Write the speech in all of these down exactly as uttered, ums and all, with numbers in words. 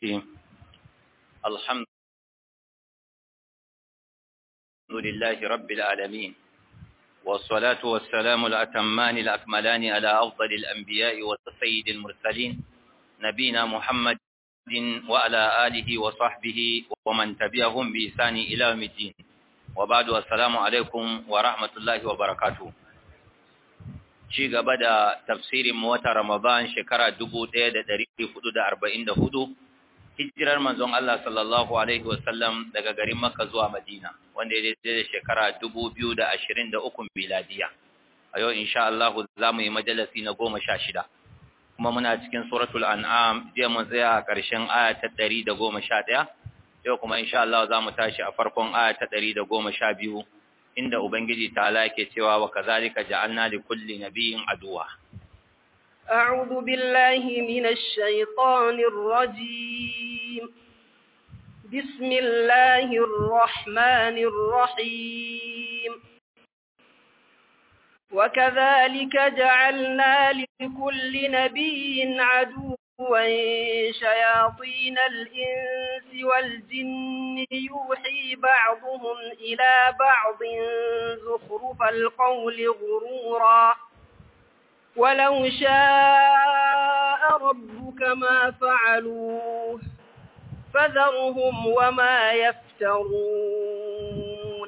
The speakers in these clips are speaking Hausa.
الحمد لله رب العالمين والصلاة والسلام الأتمان الأكملان على أفضل الأنبياء والسيد المرسلين نبينا محمد وعلى آله وصحبه ومن تبعهم بإحسان إلى يوم الدين وبعد السلام عليكم ورحمة الله وبركاته ci gaba da tafsirin wata Ramadan shekara dubu ɗaya da ɗari hudu da arba'in da hudu hijirar manzon Allah sallallahu alaihi wasallam daga garin Makka zuwa Madina wanda ya daidai da shekara dubu biyu da ashirin da uku miladiya a yau insha Allah za mu yi majalisi na goma sha shida kuma muna cikin suratul an'am jiya mun tsaya a ƙarshen aya ta ɗari da goma sha ɗaya yau kuma insha Allah za mu tashi a farkon aya ta ɗari da goma sha biyu inda ubangiji ta'ala yake cewa wa kazalika ja'alna li kulli nabiyyin aduwa a'udhu billahi minash shaitanir rajim bismillahir rahmanir rahim wa kazalika ja'alna li kulli nabiyyin aduwa شياطين الإنس والجن يوحي بعضهم إلى بعض زخرف القول غرورا ولو شاء ربك ما فعلوه فذرهم وما يفترون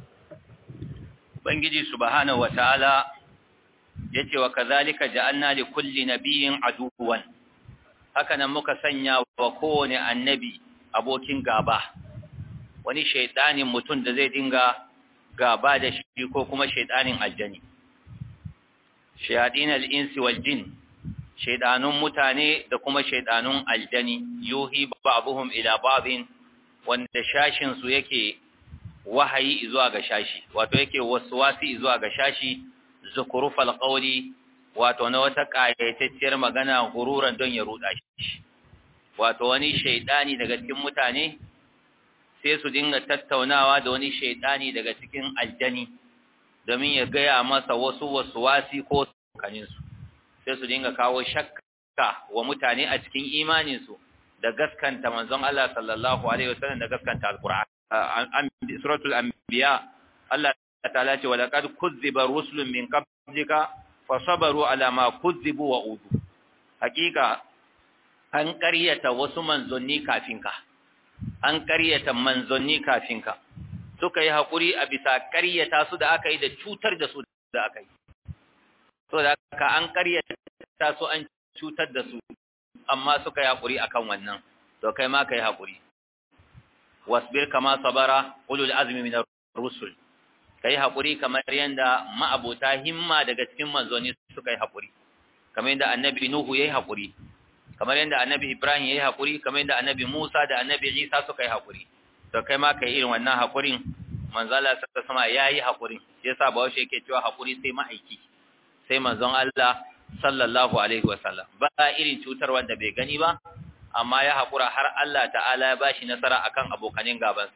بنجي سبحانه وتعالى يتي وكذلك جعلنا لكل نبي عدوا hakanan muka sanya wa kowane annabi abokin gaba wani shaidanin mutum da zai dinga gaba da shi ko kuma shaidanin aljani shayadin al-insi wal jin shaidanun mutane da kuma shaidanun aljani yuhi ba'dhum ila ba'dhin wanda shashin su yake wahayi zuwa ga shashi wato yake waswasi zuwa ga shashi zukurufal qawli wato na wata ƙayatacciyar magana gururan don ya ruɗa shi wato wani shaidani daga cikin mutane sai su dinga tattaunawa da wani shaidani daga cikin aljani domin ya gaya masa wasu wasuwasi ko kaninsu sai su dinga kawo shakka wa mutane a cikin imaninsu da gaskanta manzon Allah sallallahu alaihi wasallam da gaskanta alqur'ani suratul anbiya Allah ta'ala ce wa laqad kuzziba rusulun min qablika fasabaru ala ma kuzzibu wa udu hakika an ƙaryata wasu manzonni kafinka an ƙaryata manzonni kafinka suka yi hakuri a bisa ƙaryata su da aka yi da cutar da su da aka yi so da ka an ƙaryata su an cutar da su amma suka yi hakuri akan wannan to kai ma kai hakuri wasbir kama sabara ulul azmi min ar-rusul kai haƙuri kamar yanda ma'abota himma daga cikin manzoni suka yi haƙuri kamar yanda annabi nuhu yayi haƙuri kamar yanda annabi ibrahim yayi haƙuri kamar yanda annabi musa da annabi isa suka yi haƙuri to kai ma kai irin wannan haƙurin manzala sallallahu sama yayi haƙuri shi yasa bawo shi yake cewa haƙuri sai ma'aiki sai manzon Allah sallallahu alaihi wasallam ba irin cutar wanda bai gani ba amma ya haƙura har Allah ta'ala ya bashi nasara akan abokanin gaban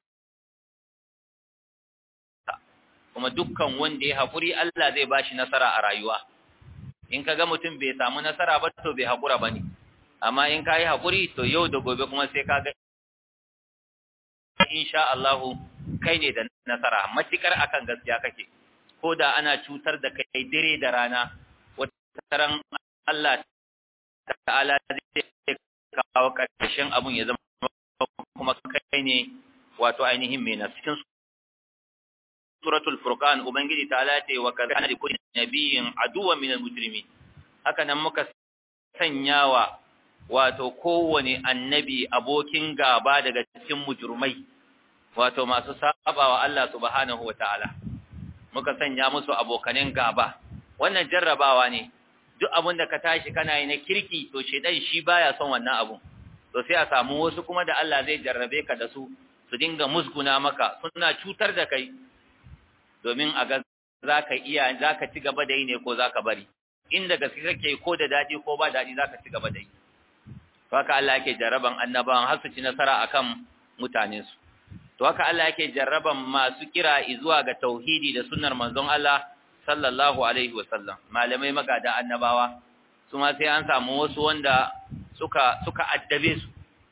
kuma dukkan wanda ya haƙuri Allah zai bashi nasara a rayuwa in kaga mutum bai samu nasara ba to bai haƙura bane amma in kai haƙuri to yau da gobe kuma sai kaga insha Allah kai ne da nasara matikar akan gaskiya kake ko da ana cutar da kai dare da rana wataran Allah ta'ala zai kawo ƙarshen abun ya zama kuma kai ne wato ainihin mai cikin suratul furqan ubangiji ta'ala ce wa kana li kulli nabiyyin aduwwan minal mujrimin haka nan muka sanyawa wato kowane annabi abokin gaba daga cikin mujrimai wato masu sabawa Allah subhanahu wataala muka sanya musu abokanen gaba wannan jarrabawa ne duk abin da ka tashi kana yi na kirki to shedan shi baya son wannan abun to sai a samu wasu kuma da Allah zai jarrabe ka da su su dinga musguna maka suna cutar da kai domin a ga za ka iya za ka ci gaba da yi ne ko za ka bari inda gaske kake ko da daɗi ko ba daɗi za ka ci gaba da yi haka Allah yake jarraban annabawan har su ci nasara akan mutanensu to haka Allah yake jarraban masu kira zuwa ga tauhidi da sunnar manzon Allah sallallahu alaihi wasallam malamai magada annabawa su ma sai an samu wasu wanda suka suka addabe su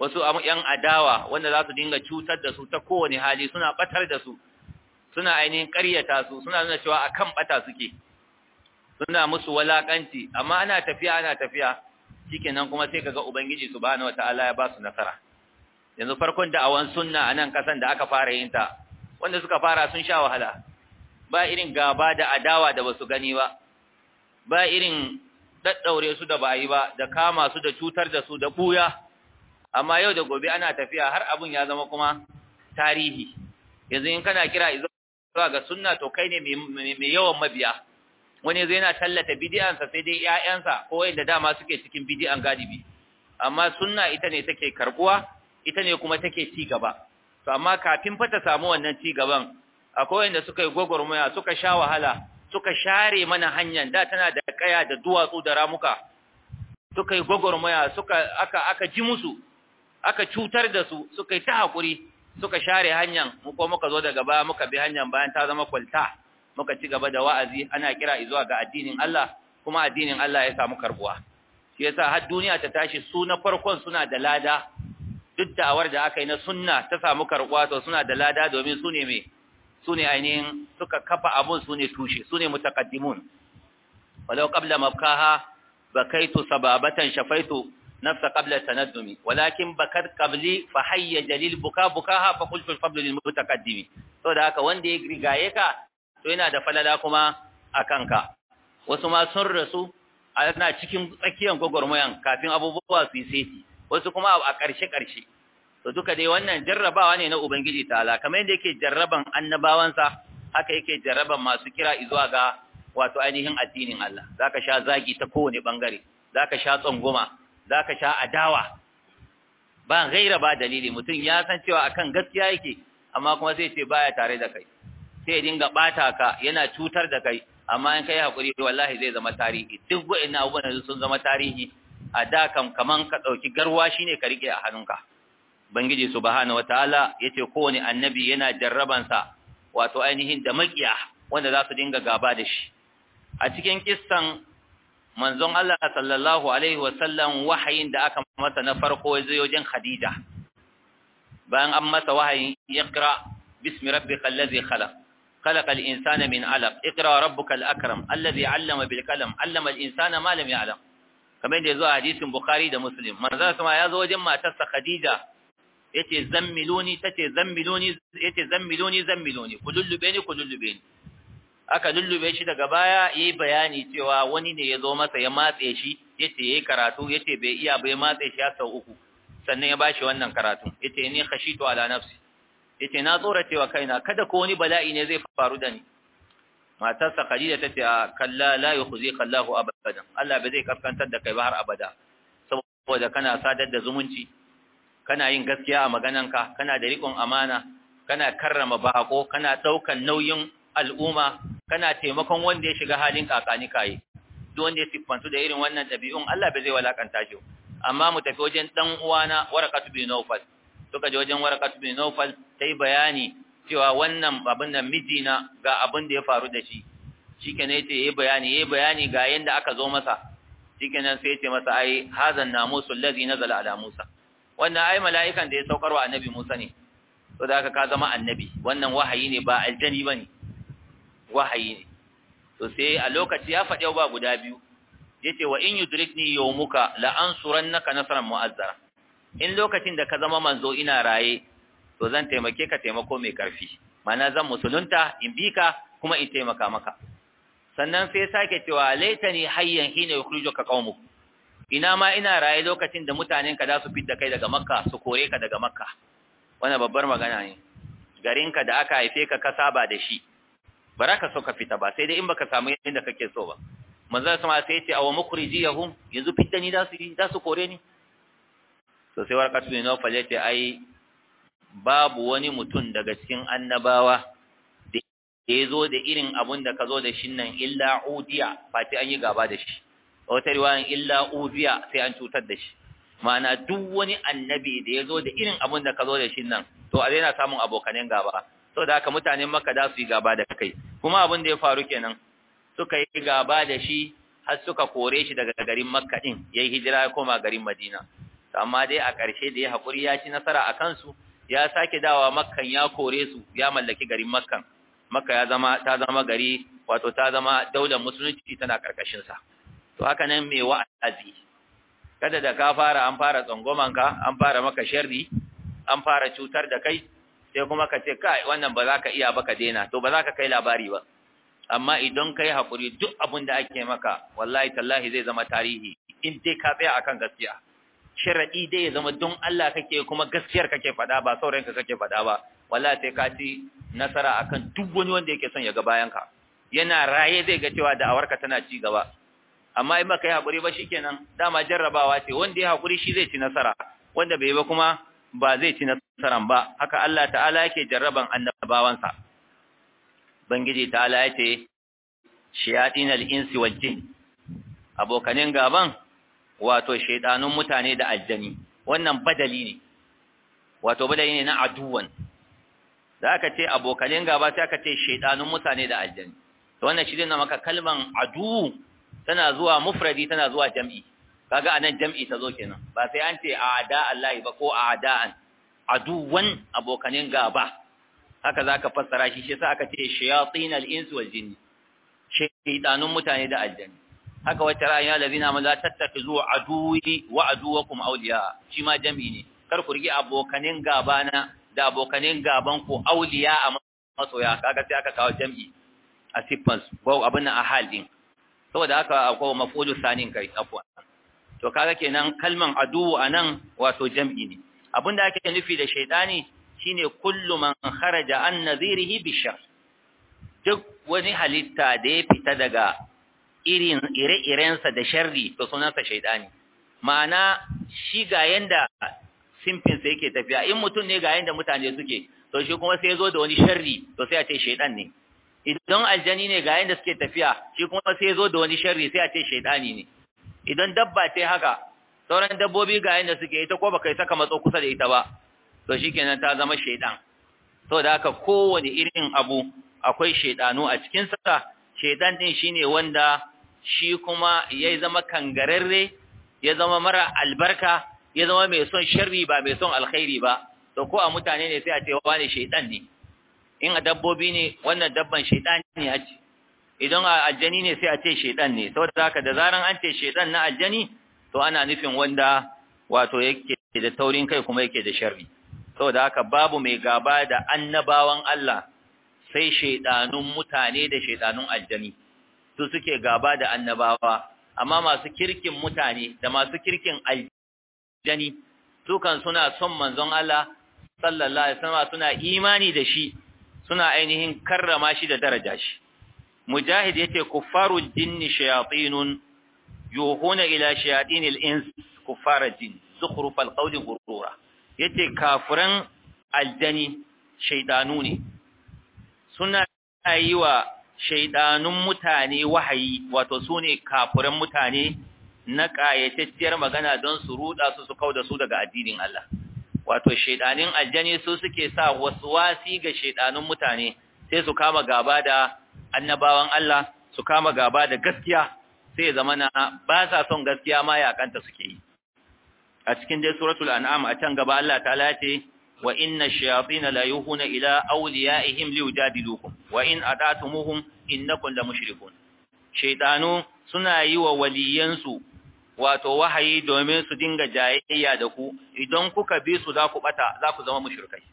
wasu yan adawa wanda za su dinga cutar da su ta kowane hali, suna batar da su, suna ainihin ƙaryata su, suna nuna cewa akan bata suke, suna musu walakanci, amma ana tafiya ana tafiya shikenan kuma sai kaga ubangiji subhanahu wataala ya ba su nasara. Yanzu farkon da'awan sunna a nan kasan da aka fara yin ta, wanda suka fara sun sha wahala, ba irin gaba da adawa da basu gani ba, ba irin daddaure su da ba yi ba, da kama su da cutar da su da buya, amma yau da gobe ana tafiya har abun ya zama kuma tarihi. Yanzu in kana kira zuwa ga sunna to kai ne mai yawan mabiya, wani zai yana tallata bidiyansa sai dai ƴaƴansa ko wanda dama suke cikin bidiyan galibi, amma sunna ita ne take karbuwa, ita ne kuma take ci gaba. To amma kafin fa ta samu wannan ci gaban, akwai wanda suka yi gwagwarmaya, suka sha wahala, suka share mana hanyar da tana da kaya da duwatsu da ramuka, suka yi gwagwarmaya, suka aka aka ji musu, aka cutar da su, suka yi ta hakuri, suka share hanyar, mu ko muka zo daga baya muka bi hanyar bayan ta zama kwalta, muka ci gaba da wa'azi, ana kira zuwa ga addinin Allah, kuma addinin Allah ya samu karbuwa. Shi yasa har duniya ta tashi su na farkon suna da lada, duk da'awar da aka yi na sunna ta samu karbuwa to suna da lada, domin su ne me su ne ainihin suka kafa abun, su ne tushe, su ne mutaqaddimun. walau qabla mabkaha bakaitu sababatan shafaitu nafsa qabla tanaddumi walakin bakat qabli fa hayya jalil buka bukaha fa qultu al-fadl lil mutaqaddimi. To da haka wanda ya rigaye ka to yana da falala kuma akan ka. Wasu ma sun rasu ana cikin tsakiyar gwagwarmayan kafin abubuwa su yi seti, wasu kuma a ƙarshe-ƙarshe. To duka dai wannan jarrabawa ne na Ubangiji ta'ala, kamar yadda yake jarraban annabawansa, haka yake jarraban masu kira zuwa ga wato ainihin addinin Allah. Zaka sha zagi ta kowane bangare, zaka sha tsangoma, zaka sha adawa. Ba gaira ba dalili, mutum ya san cewa akan gaskiya yake, amma kuma sai ce baya tare da kai. Sai ya dinga bata ka, yana cutar da kai, amma in kai hakuri wallahi zai zama tarihi. Duk wa'annan abubuwan sun zama tarihi. A da kam kaman ka dauki garwa shine ka rike a hannunka. Bangiji subhanahu wataala yace kowane annabi yana jarraban sa wato ainihin da makiya wanda za su dinga gaba da shi. A cikin kissan manzon Allah sallallahu alaihi wasallam wahayin da aka masa na farko yazo wajen Khadija. Bayan an masa wahayin iqra bismi rabbikal ladzi khalaq خلق الإنسان من علق اقرأ ربك الأكرم الذي علم بالقلم علم الإنسان ما لم يعلم. kamar da yazo a hadisin Bukhari da Muslim, manzo sama yazo wajen matarsa Khadija yace zammiluni tace zammiluni yace zammiluni zammiluni ku lullube ni ku lullube ni. Aka lullube shi daga baya yayi bayani cewa wani ne yazo masa ya matse shi yace yayi karatu yace bai iya bai matse shi sau uku sannan ya bashi wannan karatu yace ni khashitu ala nafsi yace na tsora cewa kaina kada ko wani bala'i ne zai faru da ni. Matarsa Khadija tace kalla la yukhzika Allahu abadan, Allah bai zai kaskantar da kai ba har abada, saboda kana sadar da zumunci, kana yin gaskiya a magananka, kana da riƙon amana, kana karrama bako, kana daukan nauyin al'umma, kana taimakon wanda ya shiga halin kakani kai. Duk wanda ya siffantu da irin wannan dabi'un Allah bai zai walakanta shi. Amma mu tafi wajen dan uwana Warqatu bin Nawfal, suka je wajen Warqatu bin Nawfal sai bayani cewa wannan abin nan mijina ga abin da ya faru da shi. Shikenan yace yayi bayani yayi bayani ga yanda aka zo masa. Shikenan sai yace masa ai hazan namusul ladzi nazala ala Musa. Wannan ai mala'ikan da ya saukarwa annabi Musa ne. To da haka ka zama annabi. Wannan wahayi ne ba aljani bane. Wahayi ne. To sai a lokaci ya faɗi ba guda biyu. Yace wa in yudrikni yawmuka la ansurannaka nasran mu'azzara. In lokacin da ka zama manzo ina raye to zan taimake ka taimako mai karfi, mana zan musulunta in bi ka kuma in taimaka maka. Sannan sai sake cewa laitani hayyan hina yukhrijuka qaumuk, ina ma ina raye lokacin da mutanen ka da su fidda kai daga Makka su kore ka daga Makka. Wannan babbar magana ne. Garin ka da aka haife ka ka saba da shi, baraka so ka fita ba sai dai in baka samu yadda kake so ba. Manzo sama sai ya ce aw mukhrijiyahum, yanzu fidda ni da su da su kore ni. To sai Warqatu bin Nawfal ya ce ai babu wani mutum daga cikin annabawa da ya zo da irin abun da ka zo da shi nan illa udiya, fati an yi gaba da shi. Wata riwayan illa udiya sai an cutar da shi. Ma'ana duk wani annabi da ya zo da irin abun da ka zo da shi nan, to a daina samun abokanen gaba. So da haka mutanen Makka da su yi gaba da kai. Kuma abun da ya faru kenan, suka yi gaba da shi har suka kore shi daga garin Makka din, yayi hijira ya koma garin Madina. amma dai a ƙarshe da ya haƙuri ya ci nasara a kansu ya sake dawa makkan ya kore su ya mallaki garin makkan makka ya zama ta zama gari wato ta zama daular musulunci tana karkashin sa to haka nan mai wa'azi kada da ka fara an fara tsangwamanka an fara maka sharri an fara cutar da kai sai kuma ka ce kai wannan ba za ka iya ba ka daina to ba za ka kai labari ba amma idan kai hakuri duk abin da ake maka wallahi tallahi zai zama tarihi in dai ka tsaya akan gaskiya sharadi dai ya zama don Allah kake kuma gaskiyar kake faɗa ba sauranka kake faɗa ba wallahi sai ka ci nasara akan duk wani wanda yake son ya ga bayanka yana raye zai ga cewa da'awarka tana ci gaba amma in baka yi hakuri ba shikenan dama jarrabawa ce wanda ya hakuri shi zai ci nasara wanda bai ba kuma ba zai ci nasaran ba haka Allah ta'ala yake jarraban annabawansa bangiji ta'ala yace shayatinal insi wal jin abokanin gaban wato shaydanun mutane da aljani wannan badali ne wato badali ne na aduwan da aka ce abokanin gaba sai aka ce shaydanun mutane da aljani to wannan shi ne maka kalman adu tana zuwa mufradi tana zuwa jam'i kaga anan jam'i ta zo kenan ba sai an ce a'da Allah ba ko a'da'an aduwan abokanin gaba haka zaka fassara shi shi sai aka ce shayatinal insi wal jinni shaytanun mutane da aljani haka wata ra'ayi allazina ma la tattakizu aduwi wa aduwakum awliya shi ma jam'i ne kar ku rigi abokanin gaba na da abokanin gaban ku awliya a masoya kaga sai aka kawo jam'i a siffan ko abin a halin saboda haka akwai maf'ulu sanin kai afwa to kaga kenan kalman adu anan wato jam'i ne abinda ake nufi da shaytani shine kullu man kharaja an nadhirihi bishar duk wani halitta da ya fita daga irin ire-irensa da sharri to sunansa shaytani ma'ana shi ga yanda simfin sa yake tafiya in mutum ne ga yanda mutane suke to shi kuma sai ya zo da wani sharri to sai a ce shaytan ne idan aljani ne ga yanda suke tafiya shi kuma sai ya zo da wani sharri sai a ce shaytani ne idan dabba ce haka sauran dabbobi ga yanda suke ita ko baka yi saka matso kusa da ita ba to shikenan ta zama shaytan to da haka kowane irin abu akwai shaytanu a cikin sa shaytan din shine wanda shi kuma ya zama kangararre ya zama mara albarka ya zama mai son sharri ba mai son alkhairi ba to ko a mutane ne sai a ce wani shaytan ne in a dabbobi ne wannan dabban shaytan ne a ce idan a aljani ne sai a ce shaytan ne saboda haka da zaran an ce shaytan na aljani to ana nufin wanda wato yake da taurin kai kuma yake da sharri saboda haka babu mai gaba da annabawan Allah sai shaytanun mutane da shaytanun aljani su suke gaba da annabawa amma masu kirkin mutane da masu kirkin aljani su kan suna son manzon Allah sallallahu alaihi wasallam suna imani da shi suna ainihin karrama shi da daraja shi mujahid yace kuffarul jinni shayatinun yuhuna ila shayatinil ins kuffarul jin zukhrufal qawli ghurura yace kafiran aljani shaydanu ne suna yi wa shaidanun mutane wahayi wato su ne kafiran mutane na ƙayatacciyar magana don su ruɗa su su kauda su daga addinin Allah wato shaidanin aljani su suke sa wasu wasi ga shaidanun mutane sai su kama gaba da annabawan Allah su kama gaba da gaskiya sai zamana ba sa son gaskiya ma yakanta suke yi a cikin dai suratul an'am a can gaba Allah ta'ala ya ce wa inna ash-shayatin la yuhuna ila awliyaihim liyujadilukum wa in ata'tumuhum innakum la mushrikun shaytanu suna yi wa waliyansu wato wahayi domin su dinga jayayya da ku idan kuka bi su za ku bata za ku zama mushrikai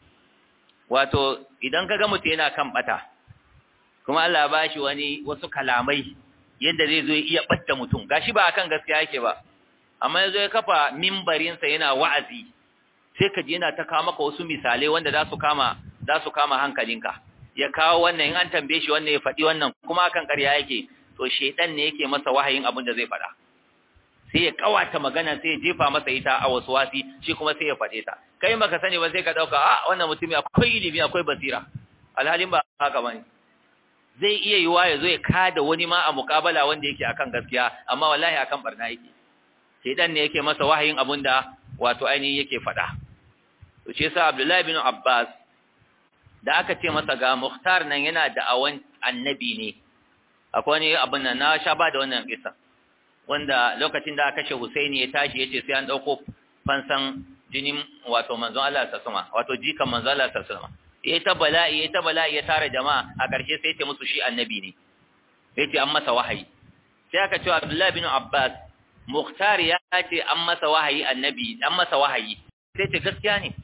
wato idan kaga mutum yana kan bata kuma Allah ba shi wani wasu kalamai yadda zai zo ya iya batta mutum gashi ba akan gaskiya yake ba amma yazo ya kafa mimbarin sa yana wa'azi sai ka ji yana ta kawo maka wasu misalai wanda za su kama za su kama hankalinka ya kawo wannan in an tambaye shi wannan ya faɗi wannan kuma akan ƙarya yake to shedan ne yake masa wahayin abin da zai faɗa sai ya kawata magana sai ya jefa masa ita a wasu wasi shi kuma sai ya faɗe ta kai maka sani ba sai ka dauka a wannan mutumi akwai ilimi akwai basira alhalin ba haka bane zai iya yiwa ya zo ya kada wani ma a muƙabala wanda yake akan gaskiya amma wallahi akan barna yake shedan ne yake masa wahayin abin da wato ainihin yake faɗa to shi yasa Abdullahi bin Abbas da aka ce masa ga Mukhtar nan yana da awan annabi ne akwai ne abin nan na sha ba da wannan kisa wanda lokacin da aka kashe Husaini ya tashi yace sai an dauko fansan jinin wato manzon Allah sallallahu alaihi wasallam wato jikan manzon Allah sallallahu alaihi wasallam yayi ta bala'i yayi ta bala'i ya tare jama'a a ƙarshe sai ya ce musu shi annabi ne yace an masa wahayi sai aka ce Abdullah bin Abbas Mukhtar ya ce an masa wahayi annabi an masa wahayi sai ce gaskiya ne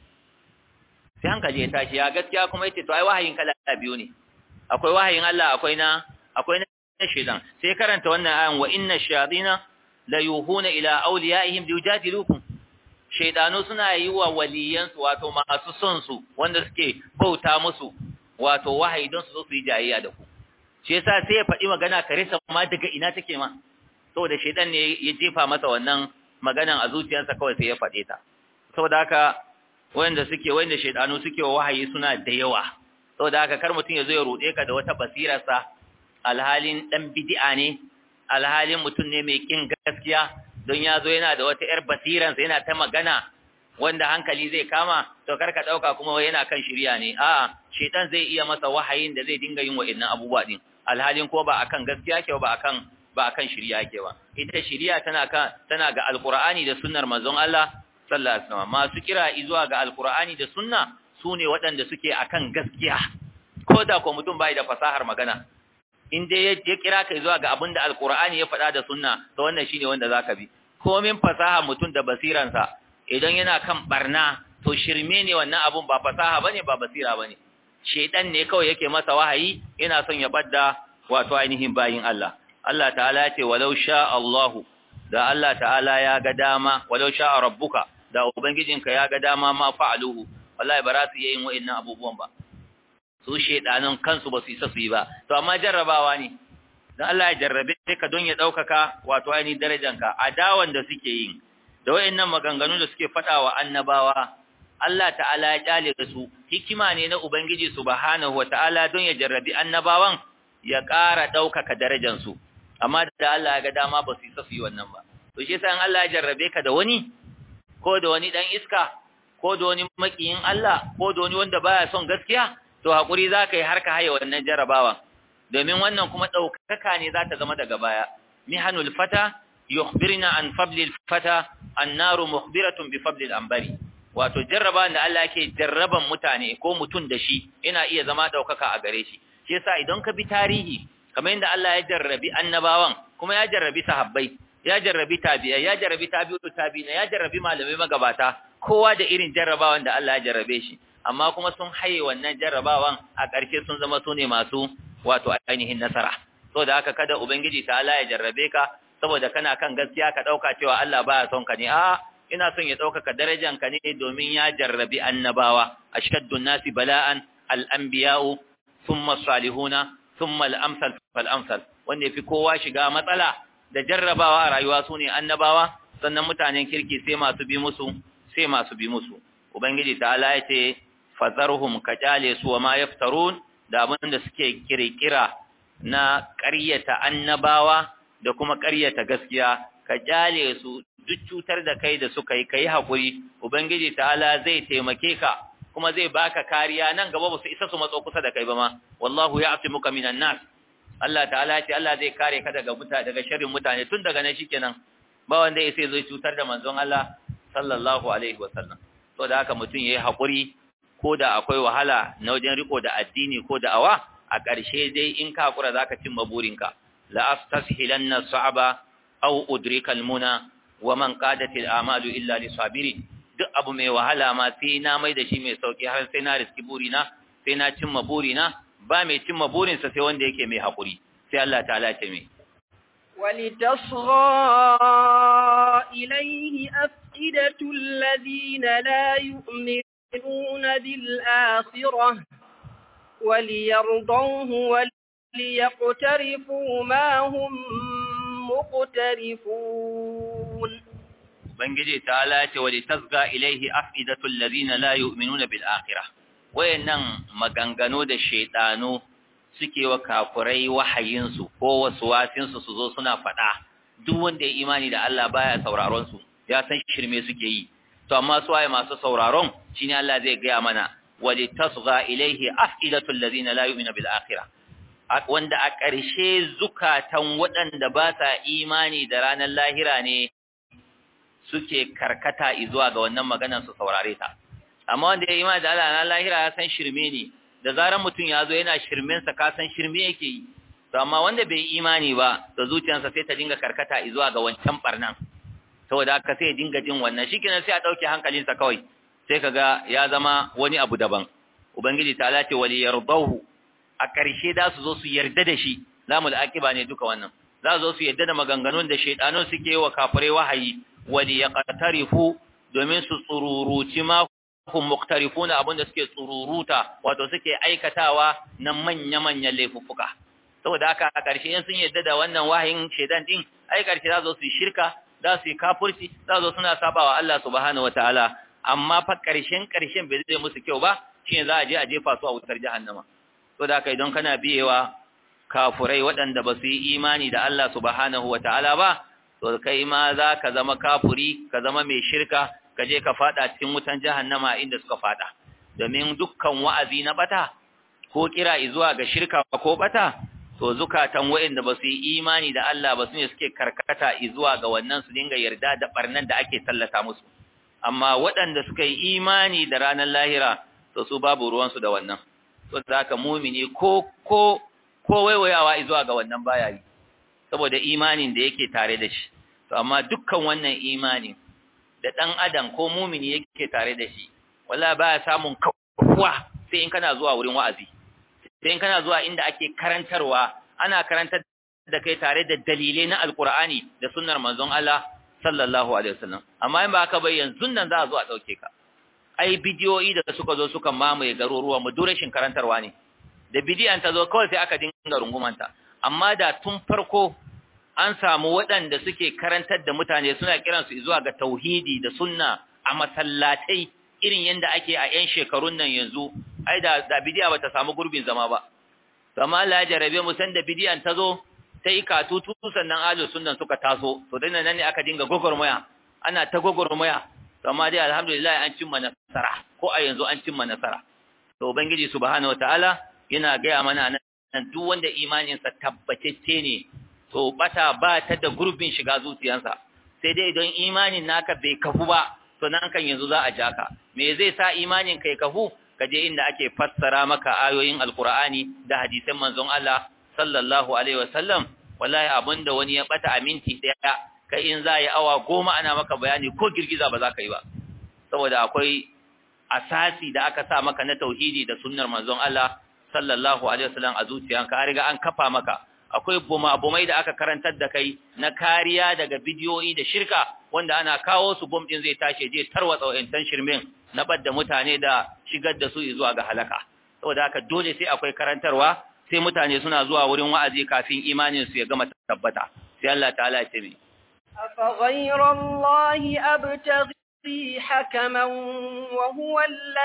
sai hankali ya tashi ya gaskiya kuma yace to ai wahayin kala biyu ne akwai wahayin Allah akwai na akwai na shaytan sai karanta wannan ayan wa inna shayatina la yuhuna ila awliyaihim liyujadilukum shaydanu suna yi wa waliyansu wato masu son su wanda suke bauta musu wato wahayi don su zo su yi jayayya da ku shi yasa sai ya faɗi magana kare sa ma daga ina take ma saboda shaytan ne ya jefa masa wannan maganan a zuciyarsa kawai sai ya faɗe ta saboda haka wanda suke wanda shaydanu suke wa wahayi suna da yawa saboda haka kar mutun ya zo ya rude ka da wata basirarsa alhalin dan bid'a ne alhalin mutun ne mai kin gaskiya don ya zo yana da wata yar basiransa yana ta magana wanda hankali zai kama to kar ka dauka kuma yana kan shiriya ne a'a shaytan zai iya masa wahayin da zai dinga yin wa'annan abubuwa din alhalin ko ba akan gaskiya ke ba akan ba akan shiriya ke ba ita shiriya tana kan tana ga alqur'ani da sunnar manzon Allah sallallahu alaihi wasallam masu kira zuwa ga alqur'ani da sunna sune waɗanda suke akan gaskiya ko da ko mutum bai da fasahar magana in dai ya kira kai zuwa ga abinda alqur'ani ya faɗa da sunna to wannan shine wanda zaka bi komin fasaha mutum da basiransa idan yana kan barna to shirme ne wannan abun ba fasaha bane ba basira bane shedan ne kawai yake masa wahayi yana son ya badda wato ainihin bayin Allah Allah ta'ala ya ce walau sha Allahu da Allah ta'ala ya ga dama walau sha rabbuka da ubangijinka ya ga dama ma fa'aluhu wallahi ba za su yi wa'annan abubuwan ba su shedanan kansu ba su isa su yi ba to amma jarrabawa ne dan Allah ya jarrabe ka don ya daukaka wato ainihin darajanka adawan da suke yin da wayannan maganganu da suke fadawa annabawa Allah ta'ala ya kyale su hikima ne na ubangiji subhanahu wataala don ya jarrabi annabawan ya ƙara daukaka darajar su amma da Allah ya ga dama ba su isa su yi wannan ba to shi yasa in Allah ya jarrabe ka da wani ko da wani dan iska ko da wani makiyin Allah ko da wani wanda baya son gaskiya to hakuri zaka yi har ka haye wannan jarrabawan domin wannan kuma daukaka ne za ta zama daga baya mihanul fata yukhbirna an fadlil fata annaru mukhbiratun bi fadlil anbari wato jarraban da Allah yake jarraban mutane ko mutun da shi ina iya zama daukaka a gare shi shi yasa idan ka bi tarihi kamar yadda Allah ya jarrabi annabawan kuma ya jarrabi sahabbai ya jarrabi tabi'a ya jarrabi tabi'u tabi'ina ya jarrabi malamai magabata kowa da irin jarrabawan da Allah ya jarrabe shi amma kuma sun haye wannan jarrabawan a ƙarshe sun zama sune masu wato ainihin nasara so da haka kada ubangiji ta Allah ya jarrabe ka saboda kana kan gaskiya ka dauka cewa Allah baya son ka ne a ina son ya dauka ka darajar ka ne domin ya jarrabi annabawa ashkaddun nasi bala'an al-anbiya'u thumma salihuna thumma al-amsal fal amsal wanda yafi kowa shiga matsala da jarrabawa a rayuwa sune annabawa sannan mutanen kirki sai masu bi musu sai masu bi musu ubangiji ta Allah ya ce fazarhum kajale su wa ma yaftarun da abin da suke kirkira na ƙaryata annabawa da kuma ƙaryata gaskiya ka kyale su duk cutar da kai da suka yi kai hakuri ubangiji ta'ala zai taimake ka kuma zai baka kariya nan gaba ba su isa su matso kusa da kai ba ma wallahu ya'timuka minan nas Allah ta'ala ce Allah zai kare ka daga mutane daga sharrin mutane tun daga nan shikenan ba wanda ya sai zai cutar da manzon Allah sallallahu alaihi wasallam to da haka mutun yayi hakuri ko da akwai wahala na wajen riko da addini ko da awa a ƙarshe dai in ka hakura zaka cimma burinka la astashilanna sa'aba aw udrika almuna wa man qadatil a'malu illa lisabirin duk abu mai wahala ma sai na mai da shi mai sauki har sai na riski burina sai na cimma burina ba mai cimma burinsa sai wanda yake mai hakuri sai Allah ta'ala ce mai ولتصغى إليه أفئدة الذين لا يؤمنون بالآخرة وليرضوه وليقترفوا ما هم مقترفون Ubangiji ta'ala ce wa litasga ilaihi afidatul ladina la yu'minuna bil akhirah wayannan maganganu da shaytanu suke wa kafurai wahayin su ko waswasin su su zo suna fada duk wanda ya imani da Allah baya sauraron su ya san shirme suke yi to amma su waye masu sauraron shine Allah zai ga mana wa litasga ilaihi afidatul ladina la yu'minuna bil akhirah wanda a ƙarshe zukatan waɗanda ba sa imani da ranar lahira ne suke karkata zuwa ga wannan maganar su saurare ta amma wanda ya imani da Allah na lahira ya san shirme ne da zaran mutum ya zo yana shirmen sa ka san shirme yake yi to amma wanda bai imani ba to zuciyarsa sai ta dinga karkata zuwa ga wancan barnan saboda haka sai ya dinga jin wannan shikenan sai a dauke hankalinsa kawai sai kaga ya zama wani abu daban ubangiji ta lati wali yardahu a karshe da su zo su yarda da shi lamul akiba ne duka wannan za su zo su yarda da maganganun da shaytanun suke yi wa kafirai wahayi wali yaqtarifu domin su tsururuci ma hum muqtarifuna abinda suke tsururuta wato suke aikatawa na manya-manyan laifuffuka saboda haka a ƙarshe in sun yadda da wannan wahayin shedan din ai ƙarshe za su yi shirka za su yi kafirci za su suna sabawa Allah subhanahu wataala amma fa ƙarshen ƙarshen bai zai musu kyau ba shine za a je a jefa su a wutar jahannama saboda haka idan kana biyewa kafurai waɗanda ba su yi imani da Allah subhanahu wataala ba to kai ma za ka zama kafuri ka zama mai shirka ka je ka fada cikin wutan jahannama inda suka fada domin dukkan wa'azi na bata ko kira zuwa ga shirka ko bata to zukatan wa'inda ba su yi imani da Allah ba su ne suke karkata zuwa ga wannan su dinga yarda da barnan da ake tallata musu amma waɗanda suka yi imani da ranar lahira to su babu ruwan su da wannan to zaka mumini ko ko ko waiwayawa zuwa ga wannan baya yi saboda imanin da yake tare da shi to amma dukkan wannan imanin da ɗan adam ko mumini yake tare da shi wala baya samun kafuwa sai in kana zuwa wurin wa'azi sai in kana zuwa inda ake karantarwa ana karantar da kai tare da dalilai na alkur'ani da sunnar manzon Allah sallallahu alaihi wasallam amma in ba haka ba yanzu nan za a zo a dauke ka ai bidiyoyi da suka zo suka mamaye garuruwa mu durashin karantarwa ne da bidiyan ta zo kawai sai aka dinga rungumanta amma da tun farko an samu waɗanda suke karantar da mutane suna kiransu zuwa ga tauhidi da sunna a masallatai irin yadda ake a 'yan shekarun nan yanzu ai da da bidiya bata samu gurbin zama ba amma Allah ya jarabe mu san da bidiyan ta zo ta yi katutu sannan ahlus sunnan suka taso to dan nan ne aka dinga gogormaya ana ta gogormaya amma dai alhamdulillah an cimma nasara ko a yanzu an cimma nasara to ubangiji subhanahu wataala yana ga mana nan duk wanda imaninsa tabbatacce ne to bata ba ta da gurbin shiga zuciyarsa sai dai don imanin naka bai kafu ba to nan kan yanzu za a jaka me zai sa imanin kai kafu kaje inda ake fassara maka ayoyin alqur'ani da hadisan manzon Allah sallallahu alaihi wasallam wallahi abinda wani ya bata aminti daya kai in za yi awa goma ana maka bayani ko girgiza ba za ka yi ba saboda akwai asasi da aka sa maka na tauhidi da sunnar manzon Allah sallallahu alaihi wasallam a zuciyanka an riga an kafa maka akwai bumabumai da aka karantar da kai na kariya daga bidiyoyi da shirka wanda ana kawo su bom din zai tashi je tarwatsa wayantan shirmin na badda mutane da shigar da su zuwa ga halaka saboda haka dole sai akwai karantarwa sai mutane suna zuwa wurin wa'azi kafin imanin su ya gama tabbata sai Allah ta'ala ya ce mi afa ghayrallahi abtaghi hakaman wa huwa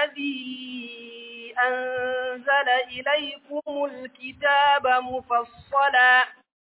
alladhi أنزل إليكم الكتاب مفصلا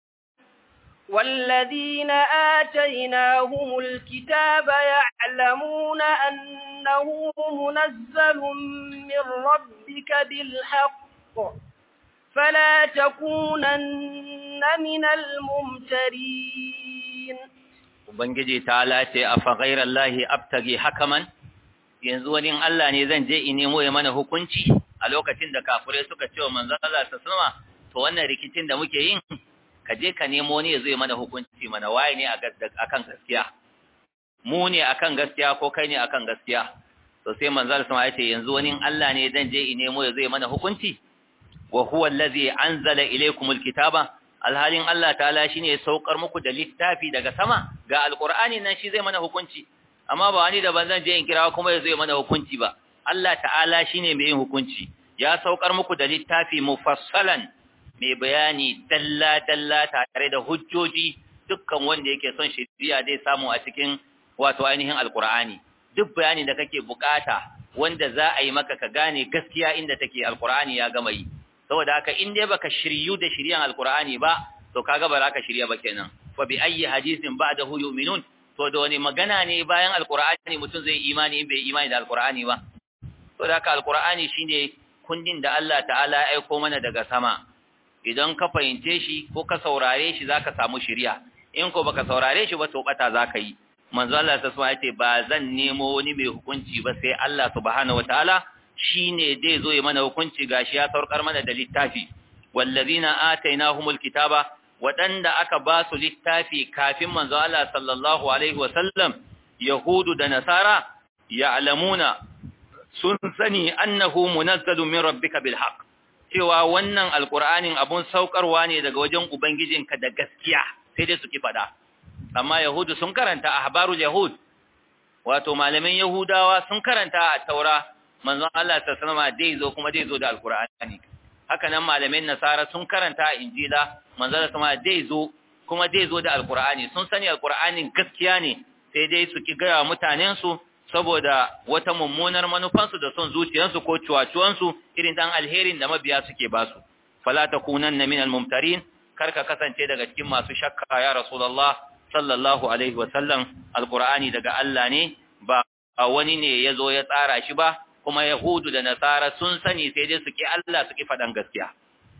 والذين آتيناهم الكتاب يعلمون أنه منزل من ربك بالحق فلا تكونن من الممترين Ubangiji ta lace a faghairar lahi abtagi hakaman yanzu wani Allah ne zan je in nemo ya mana hukunci a lokacin da kafirai suka ce wa manzon Allah sallama to wannan rikicin da muke yin ka je ka nemo ne yazo ya mana hukunci mana waye ne akan gaskiya mu ne akan gaskiya ko kai ne akan gaskiya to sai manzon Allah ya ce yanzu wani Allah ne zan je in nemo yazo ya mana hukunci wa huwa allazi anzala ilaykumul kitaba alhalin Allah ta'ala shine ya saukar muku da littafi daga sama ga alqur'ani nan shi zai mana hukunci amma ba wani da ban zan je in kira kuma ya zo mana hukunci ba Allah ta'ala shine mai yin hukunci ya saukar muku da littafi mufassalan mai bayani dalla dalla tare da hujjoji dukkan wanda yake son shiriya zai samu a cikin wato ainihin alqur'ani duk bayani da kake bukata wanda za a yi maka ka gane gaskiya inda take alqur'ani ya gama yi saboda haka in dai baka shiryu da shiriyan alqur'ani ba to kaga ba za ka shirya ba kenan fa bi ayyi hadisin ba'dahu yu'minun to da wani magana ne bayan alqur'ani mutum zai imani in bai imani da alqur'ani ba to da haka alqur'ani shine kundin da Allah ta'ala ya aika mana daga sama idan ka fahimce shi ko ka saurare shi zaka samu shiriya in ko baka saurare shi ba to bata zaka yi manzo Allah ta sama yace ba zan nemo wani mai hukunci ba sai Allah subhanahu wataala shine dai zo ya mana hukunci gashi ya saukar mana da littafi wallazina atainahumul kitaba wadanda aka ba su littafi kafin manzo Allah sallallahu alaihi wasallam yahudu da nasara ya'lamuna sun sani annahu munazzalun min rabbika bil haqq cewa wannan alqur'anin abun saukarwa ne daga wajen ubangijinka da gaskiya sai dai su ki fada amma yahudu sun karanta ahbarul yahud wato malamin yahudawa sun karanta a taura manzon Allah sallallahu alaihi wasallam dai zo kuma dai zo da alqur'ani haka nan malamin nasara sun karanta a injila manzon Allah sallallahu alaihi dai zo kuma dai zo da alqur'ani sun sani alqur'anin gaskiya ne sai dai su ki ga mutanen su saboda wata mummunar manufansu da son zuciyarsu ko ciwaciwansu irin dan alherin da mabiya suke basu fala takunanna minal mumtarin karka kasance daga cikin masu shakka ya rasulullah sallallahu alaihi wasallam alqur'ani daga Allah ne ba wani ne yazo ya tsara shi ba kuma yahudu da nasara sun sani sai dai suke Allah suke fadan gaskiya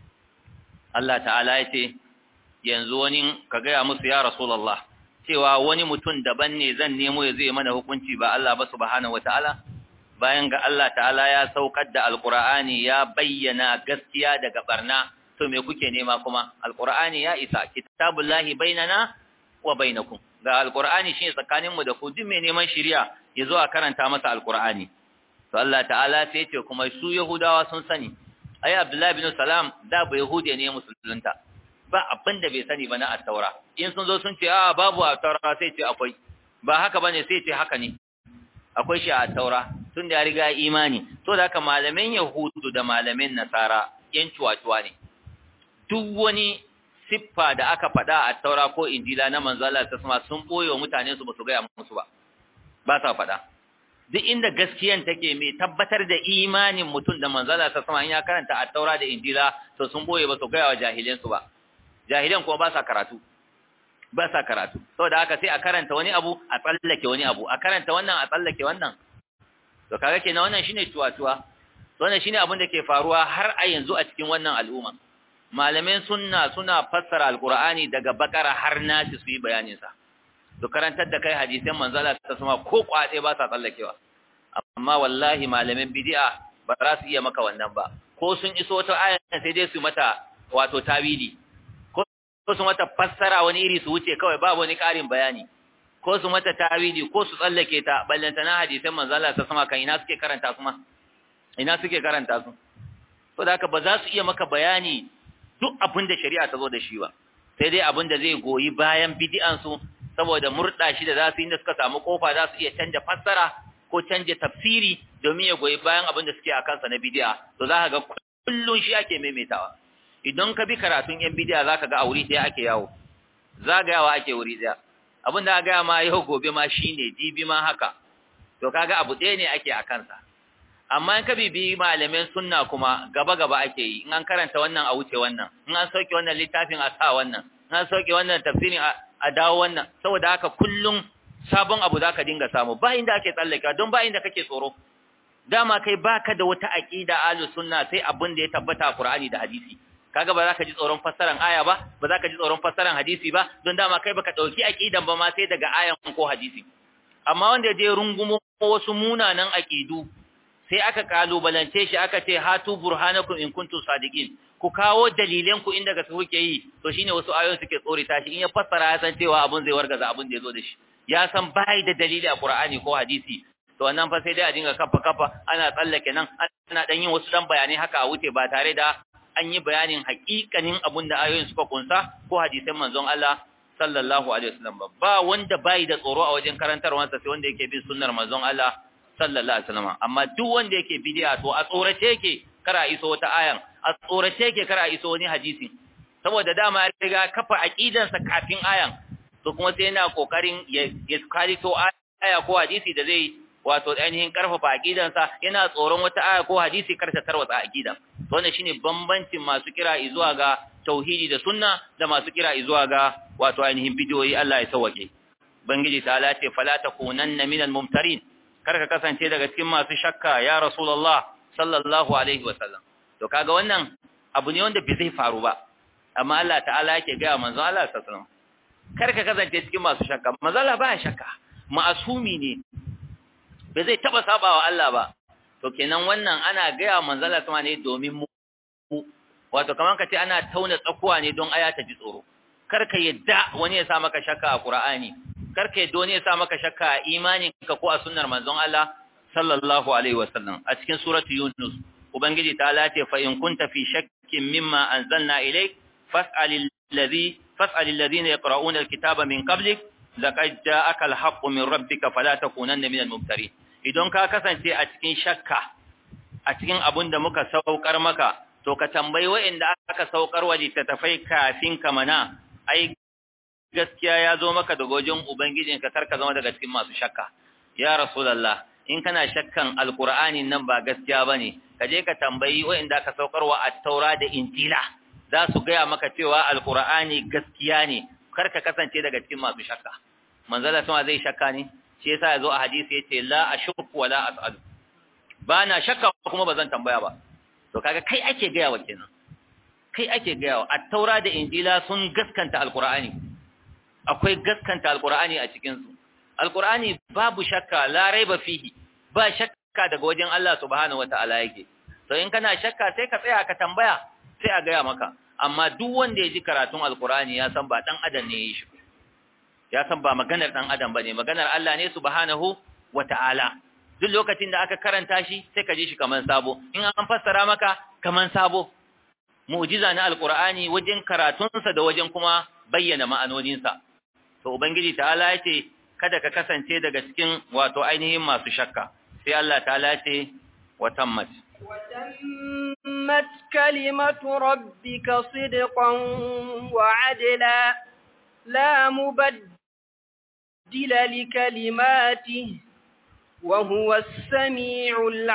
Allah ta'ala yace yanzu wani ka ga musu ya rasulullah cewa wani mutum daban ne zan nemo ya zai mana hukunci ba Allah ba subhanahu wataala bayan ga Allah ta'ala ya saukar da alqur'ani ya bayyana gaskiya daga barna to me kuke nema kuma alqur'ani ya isa kitabullahi bainana wa bainakum ga alqur'ani shine tsakanin mu da ku duk mai neman shari'a yazo a karanta masa alqur'ani to Allah ta'ala sai ce kuma su yahudawa sun sani ai Abdullah ibn Salam da ba yahudi ne musulunta ba abin da bai sani ba na at-taura in sun zo sun ce a babu at-taura sai ce akwai ba haka bane sai ce haka ne akwai shi a at-taura tun da ya riga imani to da haka malamin yahudu da malamin nasara yan cuwa-cuwa ne duk wani siffa da aka faɗa a taura ko injila na manzo Allah ta sama sun boye wa mutane su ba su ga musu ba ba sa faɗa duk inda gaskiyan take mai tabbatar da imanin mutum da manzo Allah ta sama in ya karanta a taura da injila to sun boye ba su ga wa jahilan su ba jahilan kuma ba sa karatu ba sa karatu saboda haka sai a karanta wani abu a tsallake wani abu a karanta wannan a tsallake wannan to kaga kenan wannan shine tuwa-tuwa wannan shine abin da ke faruwa har a yanzu a cikin wannan al'umma malamin sunna suna fassara alqur'ani daga bakara har nasi su yi bayanin sa to karantar da kai hadisin manzala ta sama ko kwatse ba sa tsallakewa amma wallahi malamin bid'a ba za su iya maka wannan ba ko sun iso wata aya sai dai su mata wato tawili ko su mata fassara wani iri su wuce kawai babu wani karin bayani ko su mata tawili ko su tsallake ta ballantana hadisin manzala ta sama kan ina suke karanta su ma ina suke karanta su to da haka ba za su iya maka bayani duk abin da shari'a ta zo da shi ba sai dai abin da zai goyi bayan bid'ansu saboda murda shi da za su yi da suka samu kofa za su iya canja fassara ko canja tafsiri domin ya goyi bayan abin da suke a kansa na bid'a to za ka ga kullun shi ake maimaitawa idan ka bi karatun yan bid'a za ka ga a wuri ɗaya ake yawo zagayawa ake wuri ɗaya abin da aka gaya ma yau gobe ma shine jibi ma haka to kaga abu ɗaya ne ake a kansa amma in ka bibi malamin sunna kuma gaba-gaba ake yi in an karanta wannan a wuce wannan in an sauke wannan littafin a sa wannan in an sauke wannan tafsirin a dawo wannan saboda haka kullum sabon abu zaka dinga samu ba inda ake tsallaka don ba inda kake tsoro dama kai baka da wata aqida ahlus sunna sai abin da ya tabbata a Qur'ani da hadisi kaga ba zaka ji tsoron fassaran aya ba ba zaka ji tsoron fassaran hadisi ba don dama kai baka dauki aqidan ba ma sai daga ayan ko hadisi amma wanda ya je rungumo wasu munanan aqidu sai aka kalubalance shi aka ce hatu burhanakum in kuntum sadiqin ku kawo dalilan ku inda gaske kuke yi to shine wasu ayoyi suke tsori tashi in ya fassara ya san cewa abun zai wargaza abun da yazo da shi ya san bai da dalili a Qur'ani ko hadisi to wannan fa sai dai a dinga kafa kafa ana tsallake nan ana dan yin wasu dan bayanai haka a wuce ba tare da an yi bayanin haƙiƙanin abun da ayoyin suka kunsa ko hadisan manzon Allah sallallahu alaihi wasallam ba wanda bai da tsoro a wajen karantarwarsa sai wanda yake bin sunnar manzon Allah sallallahu alaihi wasallam amma duk wanda yake bid'a to a tsorace yake kara iso wata ayan a tsorace yake kara iso wani hadisi saboda dama ya riga kafa aqidansa kafin ayan to kuma sai yana kokarin ya kari to aya ko hadisi da zai wato ainihin karfafa aqidansa yana tsoron wata aya ko hadisi kar ta tarwatsa aqidan to wannan shine bambancin masu kira zuwa ga tauhidi da sunna da masu kira zuwa ga wato ainihin bidiyoyi Allah ya sauke bangiji ta Allah ce fala takunanna minal mumtarin karka kasance daga cikin masu shakka ya rasulullah sallallahu alaihi wasallam to kaga wannan abu ne wanda bai zai faru ba amma Allah ta'ala yake ga manzo Allah sallallahu alaihi wasallam karka kasance cikin masu shakka manzo Allah ba shakka ma'asumi ne ba zai taba sabawa Allah ba to kenan wannan ana gaya manzala sama ne domin mu wato kaman kace ana tauna tsakuwa ne don aya ta ji tsoro karka yadda wani ya sa maka shakka a Qur'ani karka yadda wani ya sa maka shakka a imanin ka ko a sunnar manzon Allah sallallahu alaihi wasallam a cikin suratu Yunus ubangiji ta lati fa in kunta fi shakkin mimma anzalna ilayk fas'alil ladhi fas'alil ladhina yaqra'una alkitaba min qablik laqad ja'aka alhaqqu min rabbika fala takunanna minal mumtarin idan ka kasance a cikin shakka a cikin abin da muka saukar maka to ka tambayi wa'inda aka saukar wa littattafai kafin ka mana ai gaskiya ya zo maka daga wajen ubangijinka karka zama daga cikin masu shakka ya rasulullah in kana shakkan alqur'ani nan ba gaskiya bane ka je ka tambayi wa'inda aka saukar wa at-taura da injila za su gaya maka cewa alqur'ani gaskiya ne karka kasance daga cikin masu shakka manzala sama zai shakka ne shi yasa yazo a hadisi yace la ashukku wala as'alu bana shakka kuma bazan tambaya ba to kaga kai ake gaya wa kenan kai ake gaya wa at-taura da injila sun gaskanta alqur'ani akwai gaskanta alqur'ani a cikin su alqur'ani babu shakka la raiba fihi ba shakka daga wajen Allah subhanahu wataala yake to in kana shakka sai ka tsaya ka tambaya sai a gaya maka amma duk wanda ya ji karatun alqur'ani ya san ba dan adam ne yayi shi ya san ba maganar dan adam bane maganar Allah ne subhanahu wataala duk lokacin da aka karanta shi sai ka ji shi kaman sabo in an fassara maka kaman sabo mu'jiza na alqur'ani wajen karatunsa da wajen kuma bayyana ma'anoninsa to ubangiji ta'ala yace kada ka kasance daga cikin wato ainihin masu shakka sai Allah ta'ala yace wa tammat wa tammat kalimatu rabbika sidqan wa adla la mubaddila li kalimatihi وهو السميع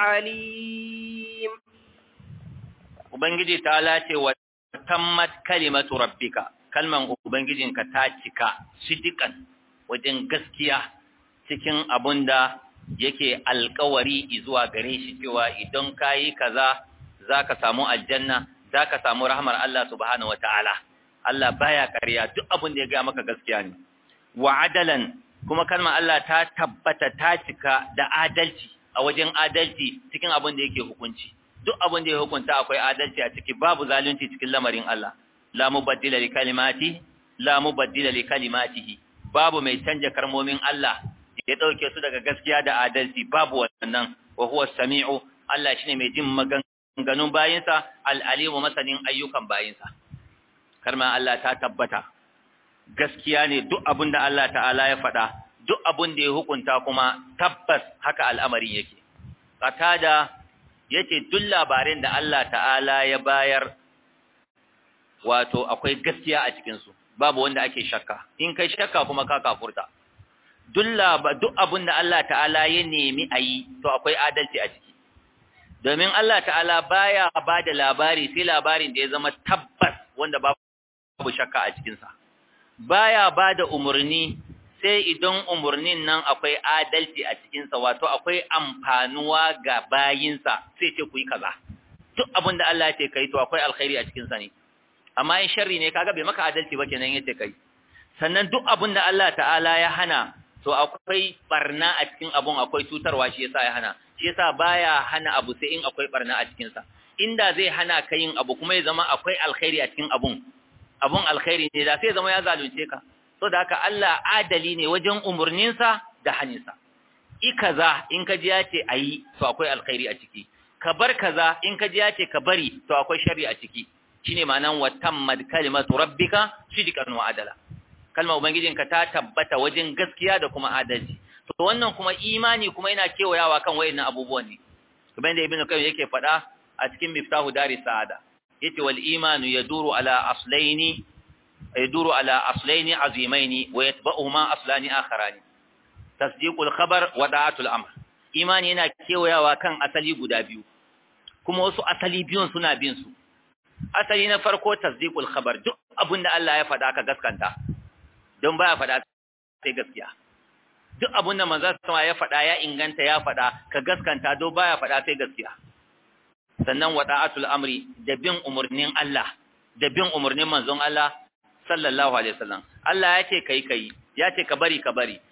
العليم ubangiji ta'ala ce wa tammat kalimatu rabbika kalman ubangijinka ta cika sidikan wajen gaskiya cikin abunda yake alƙawari zuwa gare shi cewa idan kai kaza zaka samu aljanna zaka samu rahmar Allah subhanahu wataala Allah baya ƙarya duk abin da ya ga maka gaskiya ne wa adalan kuma kalmar Allah ta tabbata ta cika da adalci a wajen adalci cikin abin da yake hukunci duk abin da ya hukunta akwai adalci a ciki babu zalunci cikin lamarin Allah la mubaddila li kalimati la mubaddila li kalimatihi babu mai canja kalmomin Allah ya dauke su daga gaskiya da adalci babu wannan wa huwa samiu Allah shine mai jin maganganun bayinsa al-alimu masanin ayyukan bayinsa kalmar Allah ta tabbata gaskiya ne duk abin da Allah ta'ala ya faɗa duk abin da ya hukunta kuma tabbas haka al'amari yake qatada yace duk labarin da Allah ta'ala ya bayar wato akwai gaskiya a cikin su babu wanda ake shakka in kai shakka kuma ka kafurta duk laba duk abin da Allah ta'ala ya nemi ayi to akwai adalci a ciki domin Allah ta'ala baya bada labari sai labarin da ya zama tabbas wanda babu shakka a cikin sa baya bada umurni sai idan umurnin nan akwai adalci a cikin sa wato akwai amfanuwa ga bayinsa sai ce ku yi kaza duk abin da Allah ya ce kai to akwai alkhairi a cikin sa ne amma in sharri ne kaga bai maka adalci ba kenan yace kai sannan duk abin da Allah ta'ala ya hana to akwai barna a cikin abun akwai cutarwa shi yasa ya hana shi yasa baya hana abu sai in akwai barna a cikin sa inda zai hana ka yin abu kuma ya zama akwai alkhairi a cikin abun abun alkhairi ne da sai zama ya zalunce ka so da haka Allah adali ne wajen umurninsa da haninsa i kaza in ka ji ya ce ayi to akwai alkhairi a ciki ka bar kaza in ka ji ya ce ka bari to akwai sharri a ciki shine ma'anan wa tammad kalimatu rabbika sidqan wa adala kalmar ubangijinka ta tabbata wajen gaskiya da kuma adalci to wannan kuma imani kuma yana kewayawa kan wayannan abubuwan ne kamar da ibnu qayyim yake faɗa a cikin miftahu dari sa'ada yace wal imanu yaduru ala aslaini yaduru ala aslaini azimaini wa yatba'uhuma aslani akharani tasdiqul khabar wa da'atul amr imani yana kewayawa kan asali guda biyu kuma wasu asali biyun suna bin su asali na farko tasdiqul khabar duk abinda Allah ya faɗa ka gaskanta don baya faɗa sai gaskiya duk abinda manzo sama ya faɗa ya inganta ya faɗa ka gaskanta don baya faɗa sai gaskiya sannan wada'atul amri da bin umurnin Allah da bin umurnin manzon Allah sallallahu alaihi wasallam Allah ya ce kai kai ya ce ka bari ka bari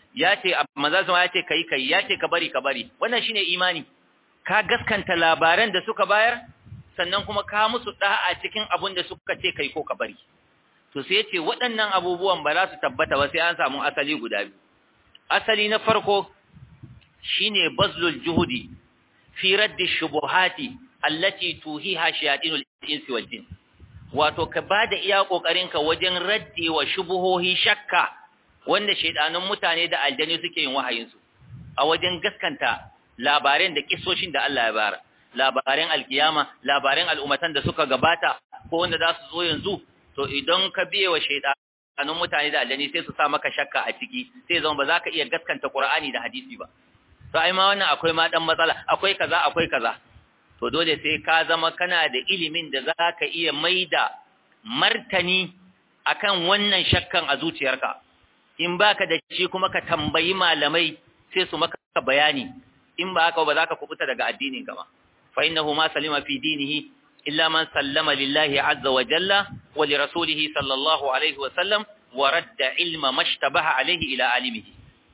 ya ce manzo sama ya ce kai kai ya ce ka bari ka bari wannan shine imani ka gaskanta labaran da suka bayar sannan kuma ka musu da'a cikin abin da suka ce kai ko ka bari to sai yace waɗannan abubuwan ba za su tabbata ba sai an samu asali guda biyu asali na farko shine bazlul juhudi fi raddi shubuhati allati tuhiha shayatinul insi wal jin wato ka bada iya kokarinka wajen raddi wa shubuhohi shakka wanda shaydanun mutane da aljani suke yin wahayin su a wajen gaskanta labaran da kissoshin da Allah ya bayar labaran alkiyama labaran al'ummatan da suka gabata ko wanda za su zo yanzu to idan ka biye wa shaydanun mutane da aljani sai su sa maka shakka a ciki sai zama ba za ka iya gaskanta Qur'ani da hadisi ba to ai ma wannan akwai ma dan matsala akwai kaza akwai kaza to dole sai ka zama kana da ilimin da za ka iya maida martani akan wannan shakkan a zuciyarka in baka da shi kuma ka tambayi malamai sai su maka bayani in ba haka ba za ka kubuta daga addinin ka ba fa innahu ma salima fi dinihi illa man sallama lillahi azza wa jalla wa li rasulihi sallallahu alaihi wa sallam wa radda ilma mashtabaha alaihi ila alimihi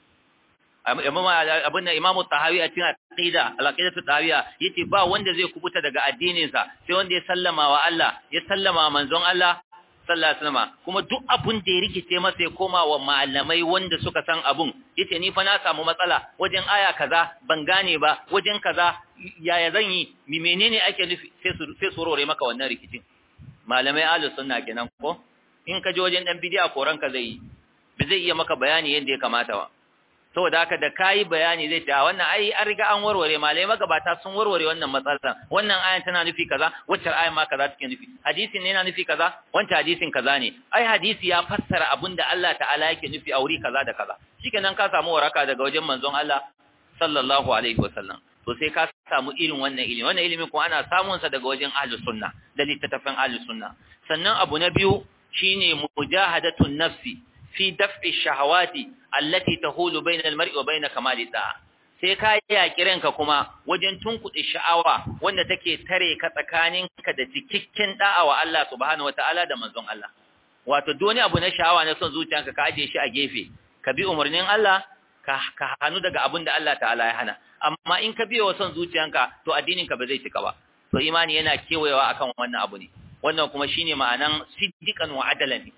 abinda imamu tahawi a cikin aqida al-aqidatu tahawiya yace ba wanda zai kubuta daga addinin sa sai wanda ya sallama wa Allah ya sallama manzon Allah sallallahu alaihi wasallam kuma duk abun da ya rikice masa ya koma wa malamai wanda suka san abun yace ni fa na samu matsala wajen aya kaza ban gane ba wajen kaza yaya zan yi mi menene ake nufi sai su sai su rore maka wannan rikicin malamai ahlus sunna kenan ko in ka je wajen dan bid'a koran ka zai yi ba zai iya maka bayani yadda ya kamata ba saboda haka da kai bayani zai ta wannan ai an riga an warware malai magabata sun warware wannan matsalar wannan ayan tana nufi kaza wacce ayan ma kaza take nufi hadisin ne yana nufi kaza wancan hadisin kaza ne ai hadisi ya fassara abinda Allah ta'ala yake nufi a wuri kaza da kaza shikenan ka samu waraka daga wajen manzon Allah sallallahu alaihi wasallam to sai ka samu irin wannan ilimi wannan ilimi kuma ana samun sa daga wajen ahlus sunna da littattafan ahlus sunna sannan abu na biyu shine mujahadatun nafsi fi daf'i shahawati allati tahulu bayna al-mar'i wa bayna kamali da'a sai ka yaki ranka kuma wajen tunkuɗe sha'awa wanda take tare ka tsakaninka da cikakken da'a wa Allah subhanahu wataala da manzon Allah wato doni abu na sha'awa na son zuciyanka ka aje shi a gefe ka bi umarnin Allah ka ka hanu daga abin da Allah ta'ala ya hana amma in ka biye wa son zuciyanka to addininka ba zai cika ba to imani yana kewayewa akan wannan abu ne wannan kuma shine ma'anan siddiqan wa adalan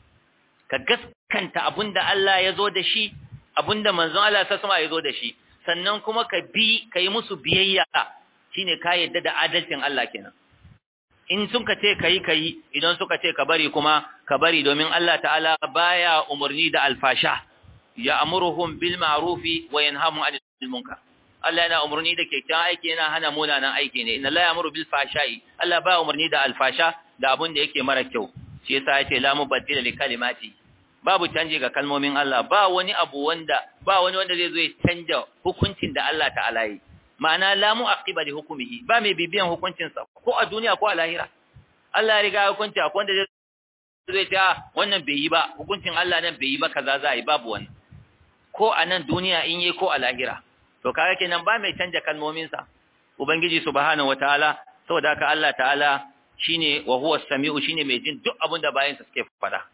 ka gaskanta abinda Allah ya zo da shi abinda manzon Allah ta sama ya zo da shi sannan kuma ka bi ka yi musu biyayya shine ka yadda da adalcin Allah kenan in sun ka ce kai kai idan suka ce ka bari kuma ka bari domin Allah ta'ala baya umurni da alfasha ya amuruhum bil ma'rufi wa yanhamu 'anil munkar Allah yana umurni da kyakkyawan aiki yana hana munanan aiki ne inna la ya'muru bil fahsha'i Allah baya umurni da alfasha da abin da yake mara kyau shi yasa yace la mubaddila li kalimati babu canji ga kalmomin Allah ba wani abu wanda ba wani wanda zai zo ya canja hukuncin da Allah ta'ala yi ma'ana la mu'aqiba li hukmihi ba mai bibiyan hukuncin sa ko a duniya ko a lahira Allah ya riga ya hukunta ko wanda zai ta wannan bai yi ba hukuncin Allah nan bai yi ba kaza za yi babu wani ko a nan duniya in yi ko a lahira to kaga kenan ba mai canja kalmomin sa ubangiji subhanahu wataala saboda haka Allah ta'ala shine wa huwa as-sami'u shine mai jin duk abin da bayin sa suke fada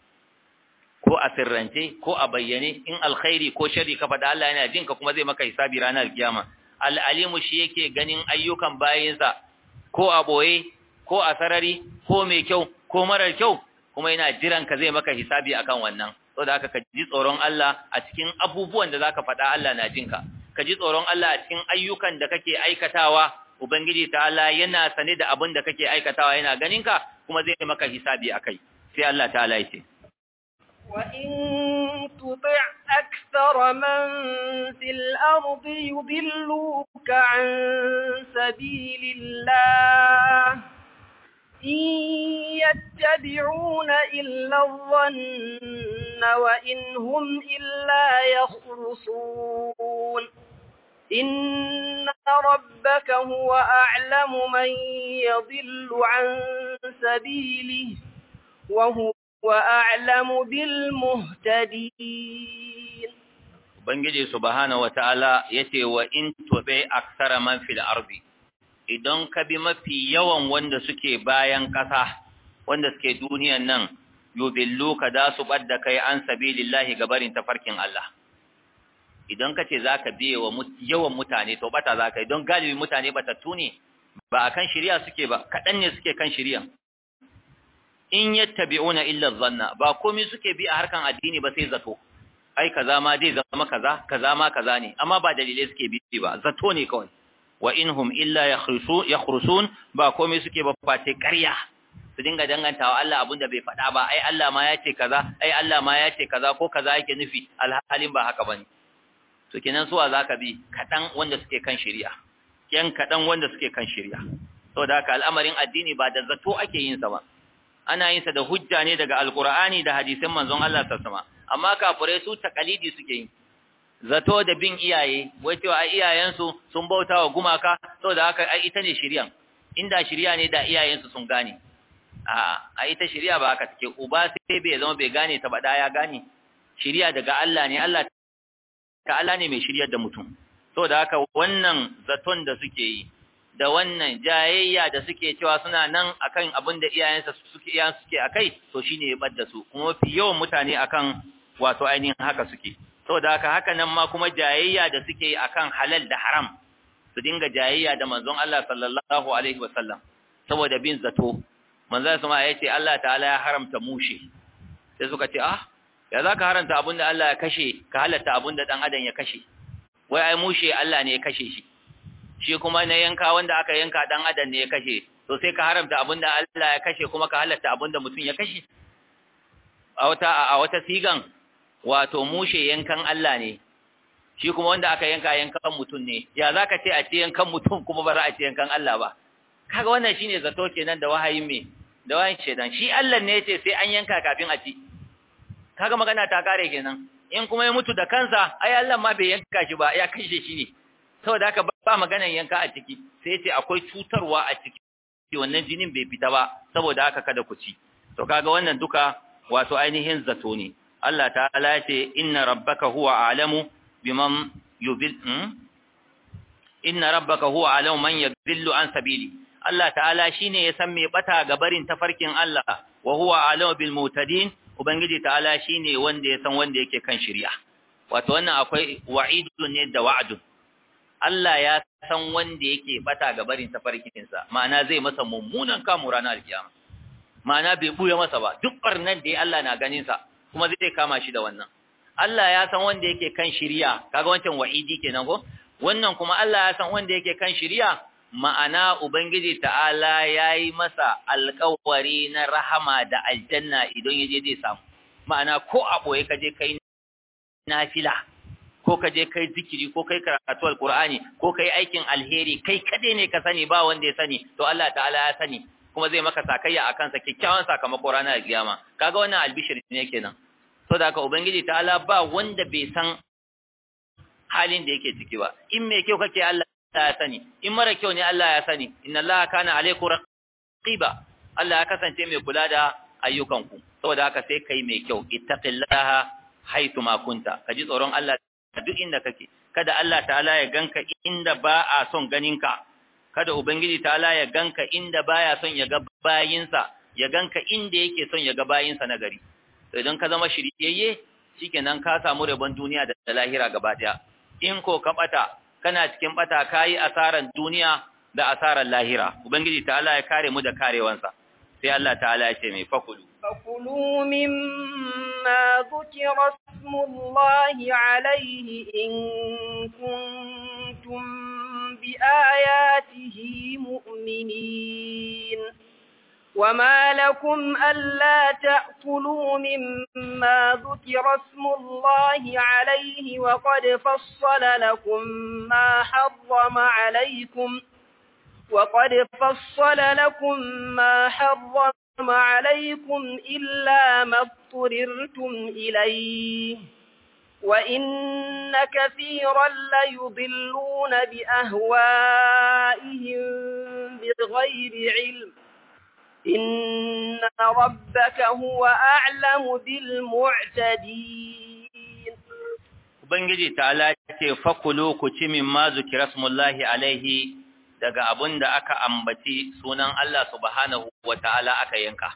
ko a sirrance ko a bayyane in alkhairi ko sharri ka fada Allah yana jin ka kuma zai maka hisabi ranar kiyama al-alimu shi yake ganin ayyukan bayinsa ko a boye ko a sarari ko mai kyau ko marar kyau kuma yana jiran ka zai maka hisabi akan wannan saboda haka ka ji tsoron Allah a cikin abubuwan da zaka fada Allah na jin ka ka ji tsoron Allah a cikin ayyukan da kake aikatawa ubangiji ta'ala yana sane da abin da kake aikatawa yana ganin ka kuma zai maka hisabi akai sai Allah ta'ala ya ce وإن تطع أكثر من في الأرض يضلوك عن سبيل الله إن يتبعون إلا الظن وإن هم إلا يخرصون إن ربك هو أعلم من يضل عن سبيله وهو وأعلم بالمهتدين Ubangiji subhanahu wataala yace wa in tubi aksara man fil ardi idan ka bi mafi yawan wanda suke bayan kasa wanda suke duniyan nan yubilluka da su badda kai an sabilillahi gabarin tafarkin Allah idan kace zaka biye wa yawan mutane to bata zaka yi don galibi mutane batattu ne ba akan shari'a suke ba kadan ne suke kan shari'a in yattabi'una illa dhanna ba komai suke bi a harkan addini ba sai zato ai kaza ma dai zama kaza kaza ma kaza ne amma ba dalilai suke bi ba zato ne kawai wa inhum illa yakhrusun yakhrusun ba komai suke ba face ƙarya su dinga dangantawa Allah abinda bai faɗa ba ai Allah ma ya ce kaza ai Allah ma ya ce kaza ko kaza yake nufi alhalin ba haka bane to kenan suwa zaka bi kadan wanda suke kan shari'a yan kadan wanda suke kan shari'a saboda haka al'amarin addini ba da zato ake yin sa ba ana yin sa da hujja ne daga alqur'ani da hadisin manzon Allah sallallahu alaihi wasallam amma kafirai su takalidi suke yi zato da bin iyaye wai cewa ai iyayensu sun bautawa gumaka saboda haka ai ita ne shari'a inda shari'a ne da iyayensu sun gane a a ita shari'a ba haka take uba sai bai zama bai gane ta ba da ya gane shari'a daga Allah ne Allah ta'ala ne mai shiryar da mutum saboda haka wannan zaton da suke yi da wannan jayayya da suke cewa suna nan akan abin da iyayensa suke iyayen suke akai to shine ya bar da su kuma fi yawan mutane akan wato ainihin haka suke saboda haka haka nan ma kuma jayayya da suke akan halal da haram su dinga jayayya da manzon Allah sallallahu alaihi wasallam saboda bin zato manzon sama ya ce Allah ta'ala ya haramta mushe sai suka ce ah ya zaka haramta abin da Allah ya kashe ka halatta abin da dan adam ya kashe wai ai mushe Allah ne ya kashe shi shi kuma na yanka wanda aka yanka dan adam ne ya kashe to sai ka haramta abinda Allah ya kashe kuma ka halatta abinda mutum ya kashe a wata a wata sigan wato mushe yankan Allah ne shi kuma wanda aka yanka yankan mutum ne ya zaka ce a ce yankan mutum kuma ba za a ce yankan Allah ba kaga wannan shine zato kenan da wahayin me da wahayin shedan shi Allah ne yace sai an yanka kafin a ci kaga magana ta kare kenan in kuma ya mutu da kansa ai Allah ma bai yanka shi ba ya kashe shi ne saboda haka ba maganan yanka a ciki sai yace akwai cutarwa a ciki wannan jinin bai fita ba saboda haka kada ku ci to kaga wannan duka wato ainihin zato ne Allah ta'ala yace inna rabbaka huwa a'lamu biman yubil inna rabbaka huwa a'lamu man yadhillu an sabili Allah ta'ala shine ya san me bata ga barin tafarkin Allah wa huwa a'lamu bil mutadin ubangiji ta'ala shine wanda ya san wanda yake kan shari'a wato wannan akwai wa'idun ne da wa'dun Allah ya san wanda yake bata ga barin tafarkinsa ma'ana zai masa mummunan kamu ranar kiyama ma'ana bai buya masa ba duk barnan da Allah na ganin sa kuma zai kama shi da wannan Allah ya san wanda yake kan shari'a kaga wancan wa'idi kenan ko wannan kuma Allah ya san wanda yake kan shari'a ma'ana ubangiji ta'ala yayi masa alƙawari na rahama da aljanna idan yaje zai samu ma'ana ko a boye kaje kai nafila ko ka je kai zikiri ko kai karatu alqur'ani ko kai aikin alheri kai kade ne ka sani ba wanda ya sani to Allah ta'ala ya sani kuma zai maka sakayya akan sa kikkiawan sakamako ranar kiyama kaga wannan albishir ne kenan to da haka ubangiji ta'ala ba wanda bai san halin da yake ciki ba in me kyau kake Allah ya sani in mara kyau ne Allah ya sani inna Allah kana alaikum raqiba Allah ya kasance mai kula da ayyukanku saboda haka sai kai mai kyau ittaqillaha haythu ma kunta kaji tsoron Allah duk inda kake kada Allah ta'ala ya ganka inda ba a son ganinka kada ubangiji ta'ala ya ganka inda baya son ya ga bayinsa ya ganka inda yake son ya ga bayinsa na gari to idan ka zama shiryayye shikenan ka samu rabon duniya da lahira gaba daya in ko ka bata kana cikin bata kai asaran duniya da asaran lahira ubangiji ta'ala ya kare mu da karewansa sai Allah ta'ala ya ce mai fakulu fakulu mimma dhukira ismullahi alayhi in kuntum bi ayatihi mu'minin وما لكم ألا تأكلوا مما ذكر اسم الله عليه وقد فصل لكم ما حرم عليكم وقد فصل لكم ما حرم عليكم إلا ما اضطررتم إليه وإن كثيرا ليضلون بأهوائهم بغير علم إن ربك هو أعلم بالمعتدين Ubangiji ta'ala ce fakulu ku ci mimma zukira smullahi alaihi daga abunda aka ambaci sunan Allah subhanahu wata'ala aka yanka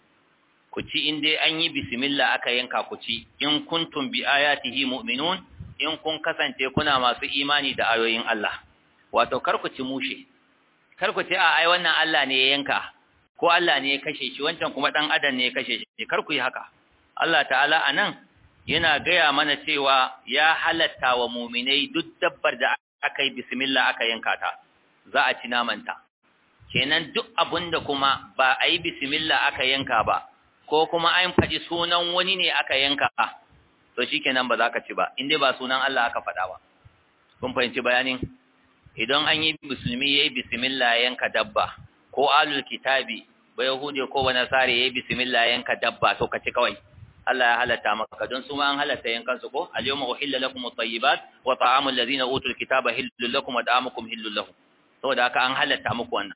ku ci in dai an yi bismillah aka yanka ku ci in kuntum bi ayatihi mu'minun in kun kasance kuna masu imani da ayoyin Allah wato kar ku ci mushe kar ku ce a ai wannan Allah ne ya yanka ko Allah ne ya kashe shi wancan kuma dan adam ne ya kashe shi kar ku yi haka Allah ta'ala anan yana gaya mana cewa ya halatta wa mu'minai duk dabbar da aka yi bismillah aka yanka ta za a ci namanta kenan duk abunda kuma ba a yi bismillah aka yanka ba ko kuma an faɗi sunan wani ne aka yanka to shikenan ba za ka ci ba inda ba sunan Allah aka faɗa ba kun fahimci bayanin idan an yi musulmi yayi bismillah yanka dabba ko alul kitabi ba yahudi ko ba nasari yayi bismillah yanka dabba to ka ci kawai Allah ya halatta maka don su ma an halatta yankan su ko al-yawma uhilla lakum at-tayyibat wa ta'amul ladina utul kitaba hillul lakum wa ta'amukum hillul lahum saboda haka an halatta muku wannan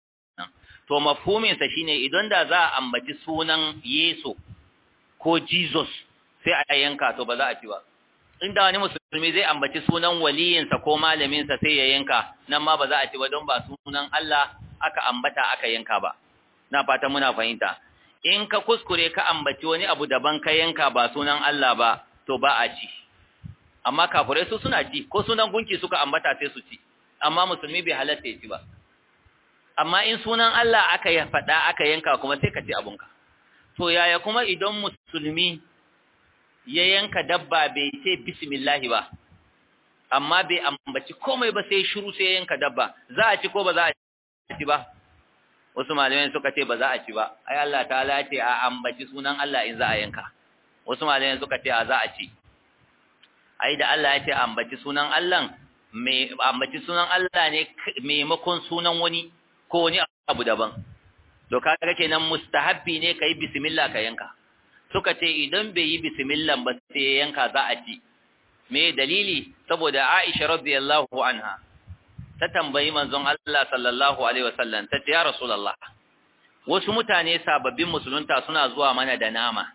to mafhumin sa shine idan da za a ambaci sunan Yesu ko Jesus sai a yanka to ba za a ci ba inda wani musulmi zai ambaci sunan waliyinsa ko malaminsa sai ya yanka nan ma ba za a ci ba don ba sunan Allah aka ambata aka yanka ba na fata muna fahimta in ka kuskure ka ambaci wani abu daban ka yanka ba sunan Allah ba to ba a ci amma kafirai su suna ci ko sunan gunki suka ambata sai su ci amma musulmi bai halatta ya ci ba amma in sunan Allah aka ya faɗa aka yanka kuma sai ka ci abunka to yaya kuma idan musulmi ya yanka dabba bai ce bismillahi ba amma bai ambaci komai ba sai shiru sai ya yanka dabba za a ci ko ba za a ci ba wasu malamai suka ce ba za a ci ba ai Allah ta'ala ce a ambaci sunan Allah in za a yanka wasu malamai suka ce a za a ci ai da Allah ya ce ambaci sunan Allah mai ambaci sunan Allah ne maimakon sunan wani ko wani abu daban to kaga kenan mustahabbi ne kai bismillah ka yanka suka ce idan bai yi bismillah ba sai yanka za a ci me dalili saboda Aisha radiyallahu anha ta tambayi manzon Allah sallallahu alaihi wasallam ta ce ya rasulullah wasu mutane sababbin musulunta suna zuwa mana da nama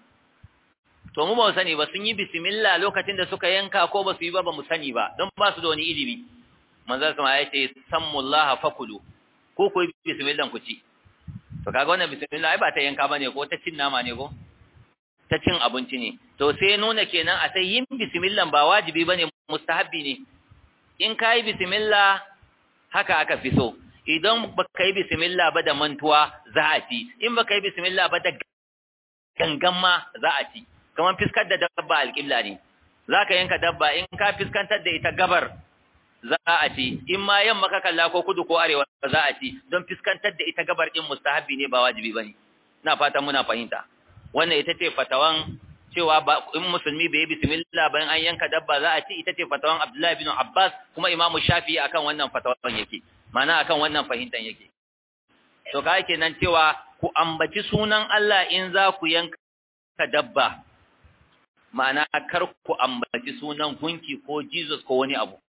to mu ba mu sani ba sun yi bismillah lokacin da suka yanka ko ba su yi ba ba mu sani ba don ba su da wani ilimi manzon sama ya ce sammullaha fakulu ko ko bismillah ku ci to kaga wannan bismillah ai ba ta yanka bane ko ta cin nama ne ko ta cin abinci ne to sai nuna kenan a sai yin bismillah ba wajibi bane mustahabbi ne in kai bismillah haka aka fi so idan baka yi bismillah ba da mantuwa za a ci in baka yi bismillah ba da gangan ma za a ci kamar fiskar da dabba alƙibla ne zaka yanka dabba in ka fiskantar da ita gabar za a ci in ma yamma ka kalla ko kudu ko arewa za a ci don fiskantar da ita gabar din mustahabbi ne ba wajibi bane ina fatan muna fahimta wannan ita ce fatawan cewa ba in musulmi bai yi bismillah bayan an yanka dabba za a ci ita ce fatawan Abdullahi bin Abbas kuma Imam Shafi'i akan wannan fatawan yake ma'ana akan wannan fahimtan yake to kai kenan cewa ku ambaci sunan Allah in za ku yanka dabba ma'ana kar ku ambaci sunan gunki ko Jesus ko wani abu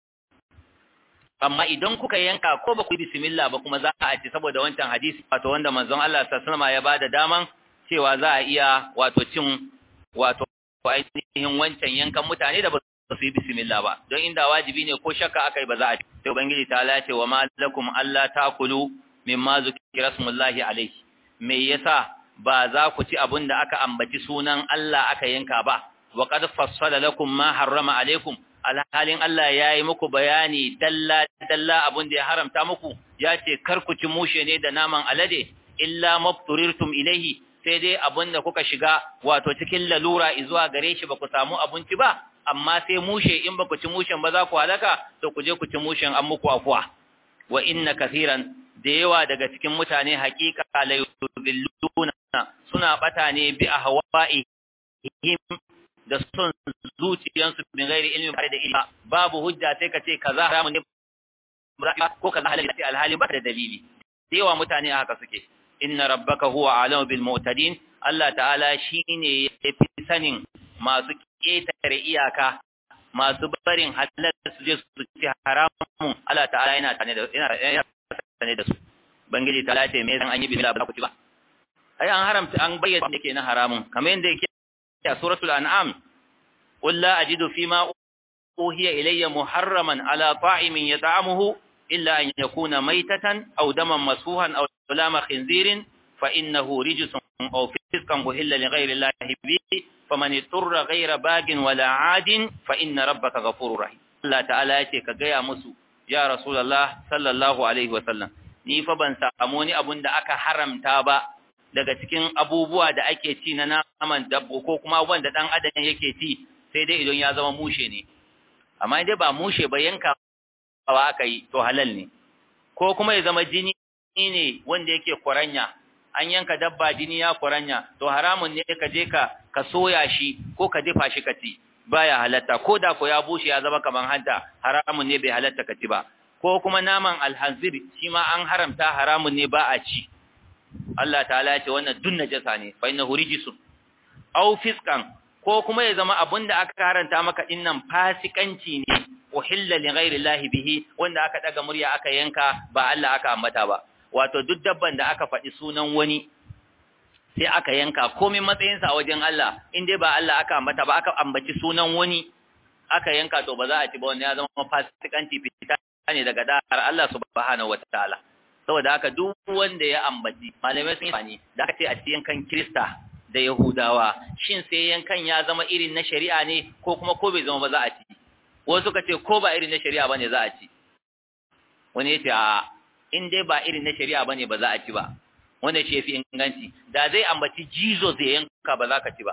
amma idan kuka yanka ko ba ku yi bismillah ba kuma za a ci saboda wancan hadisi wato wanda manzon Allah sallallahu alaihi wasallam ya bada daman cewa za a iya wato cin wato ainihin wancan yankan mutane da ba su yi bismillah ba don inda wajibi ne ko shakka akai ba za a ci to ubangiji ta lace wa ma lakum alla taakulu mimma zukira smullahi alaihi me yasa ba za ku ci abin da aka ambaci sunan Allah aka yanka ba wa qad fassala lakum ma harrama alaikum alhalin Allah ya yi muku bayani dalla dalla abin da ya haramta muku ya ce kar ku ci mushe ne da naman alade illa mabturirtum ilaihi sai dai abin da kuka shiga wato cikin lalura zuwa gare shi ba ku samu abinci ba amma sai mushe in ba ku ci mushen ba za ku halaka to ku je ku ci mushen an muku afuwa wa inna kathiran da yawa daga cikin mutane haqiqa la yudilluna suna bata ne bi ahwa'ihim da son zuciyansu bin gairi ilmi bare da ilmi babu hujja sai ka ce kaza haramun ne ko kaza halal ne alhali ba da dalili da yawa mutane haka suke inna rabbaka huwa a'lamu bil mu'tadin Allah ta'ala shine yafi sanin masu ketare iyaka masu barin halal su je su ci haramun Allah ta'ala yana tane da yana tane da su bangiji ta'ala ce me zan an yi bismillah ba ku ci ba ai an haramta an bayyana yake na haramun kamar yanda yake a suratul an'am qul la ajidu fima uhiya ilayya muharraman ala ta'imin yat'amuhu illa an yakuna maytatan aw daman masfuhan aw lama khinzirin fa innahu rijsun aw fisqan uhilla li ghayri allahi bi faman turra ghayra bagin wala adin fa inna rabbaka ghafurur rahim Allah ta'ala yace ka gaya musu ya rasulullah sallallahu alaihi wasallam ni fa ban samu ni abun da aka haramta ba daga cikin abubuwa da ake ci na naman dabbo ko kuma wanda dan adam yake ci sai dai idan ya zama mushe ne amma dai ba mushe ba yanka wa aka yi to halal ne ko kuma ya zama jini ne wanda yake kuranya an yanka dabba jini ya kuranya to haramun ne ka je ka ka soya shi ko ka dafa shi ka ci baya halatta ko da ko ya bushe ya zama kaman hanta haramun ne bai halatta ka ci ba ko kuma naman alhanzir shi ma an haramta haramun ne ba a ci Allah ta'ala ya ce wannan dun najasa ne fa innahu rijsun aw fiskan ko kuma ya zama abinda aka karanta maka dinnan fasikanci ne uhilla li ghairi llahi bihi wanda aka daga murya aka yanka ba Allah aka ambata ba wato duk dabban da aka faɗi sunan wani sai aka yanka komai matsayin sa a wajen Allah in dai ba Allah aka ambata ba aka ambaci sunan wani aka yanka to ba za a ci ba wannan ya zama fasikanci fita ne daga da'ar Allah subhanahu wataala saboda haka duk wanda ya ambaci malamai sun yi da aka ce a cikin kan Kirista da Yahudawa shin sai yankan ya zama irin na shari'a ne ko kuma ko bai zama ba za a ci wasu suka ce ko ba irin na shari'a bane za a ci wani yace a in dai ba irin na shari'a bane ba za a ci ba wanda ce fi inganci da zai ambaci Jesus ya yanka ba za ka ci ba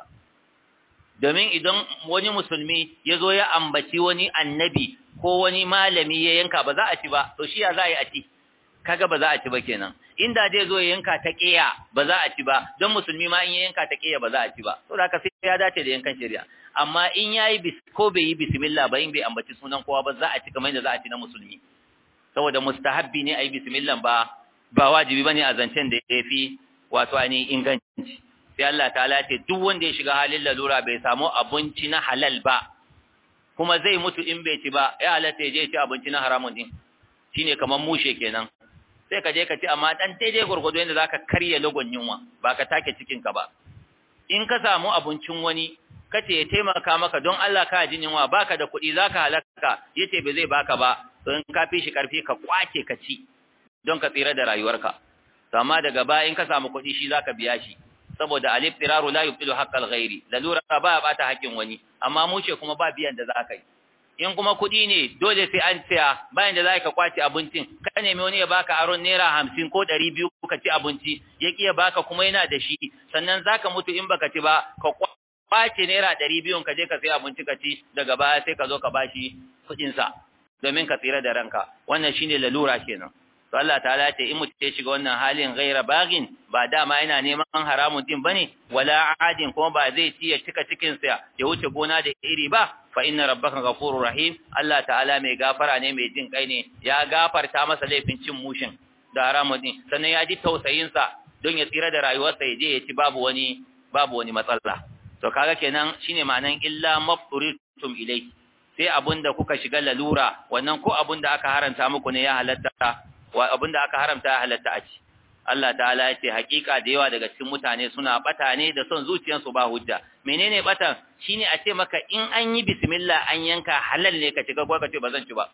domin idan wani musulmi ya zo ya ambaci wani annabi ko wani malami ya yanka ba za a ci ba to shi ya za a yi a ci kaga ba za a ci ba kenan inda zai zo ya yanka ta ƙiya ba za a ci ba don musulmi ma in ya yanka ta ƙiya ba za a ci ba to da haka sai ya dace da yankan shari'a amma in yayi bis ko bai yi bismillah ba in bai ambaci sunan kowa ba za a ci kamar yadda za a ci na musulmi saboda mustahabbi ne ayi bismillah ba ba wajibi bane a zancen da yafi wato ani inganci sai Allah ta'ala ce duk wanda ya shiga halin lalura bai samu abinci na halal ba kuma zai mutu in bai ci ba ya halatta ya je ya ci abinci na haramun din shine kamar mushe kenan sai ka je ka ci amma dan daidai gurgudu yanda zaka karya lagon yunwa ba ka take cikin ka ba in ka samu abincin wani kace ya taimaka maka don Allah ka jin yunwa baka da kuɗi zaka halaka yace bai zai baka ba to in ka fi shi karfi ka kwace ka ci don ka tsira da rayuwarka to amma daga baya in ka samu kuɗi shi zaka biya shi saboda al-iftiraru la yubtilu haqqal ghairi lalura ba bata haƙin wani amma mu ce kuma ba biyan da zaka yi in kuma kuɗi ne dole sai an tsaya bayan da za ka kwace abincin ka nemi wani ya baka aron naira hamsin ko ɗari biyu ka ci abinci ya ƙi ya baka kuma yana da shi sannan za ka mutu in baka ci ba ka kwace naira ɗari biyun ka je ka sai abinci ka ci daga baya sai ka zo ka bashi kuɗinsa domin ka tsira da ranka wannan shine lalura kenan to Allah ta'ala ce in mutum ya shiga wannan halin ghaira bagin ba dama yana neman haramun din bane wala adin kuma ba zai ci ya cika cikin sa ya wuce gona da iri ba fa inna rabbaka ghafurur rahim Allah ta'ala mai gafara ne mai jin kai ne ya gafarta masa laifin cin mushin da haramun din sannan ya ji tausayin sa don ya tsira da rayuwarsa ya je ya ci babu wani babu wani matsala to kaga kenan shine ma'anan illa mafuritum ilai sai abunda kuka shiga lalura wannan ko abunda aka haranta muku ne ya halatta wa abunda aka haramta ya halatta a ci Allah ta'ala ya ce hakika da yawa daga cikin mutane suna bata ne da son zuciyarsu ba hujja menene batan shine a ce maka in an yi bismillah an yanka halal ne ka ci gaba ka ce bazan ci ba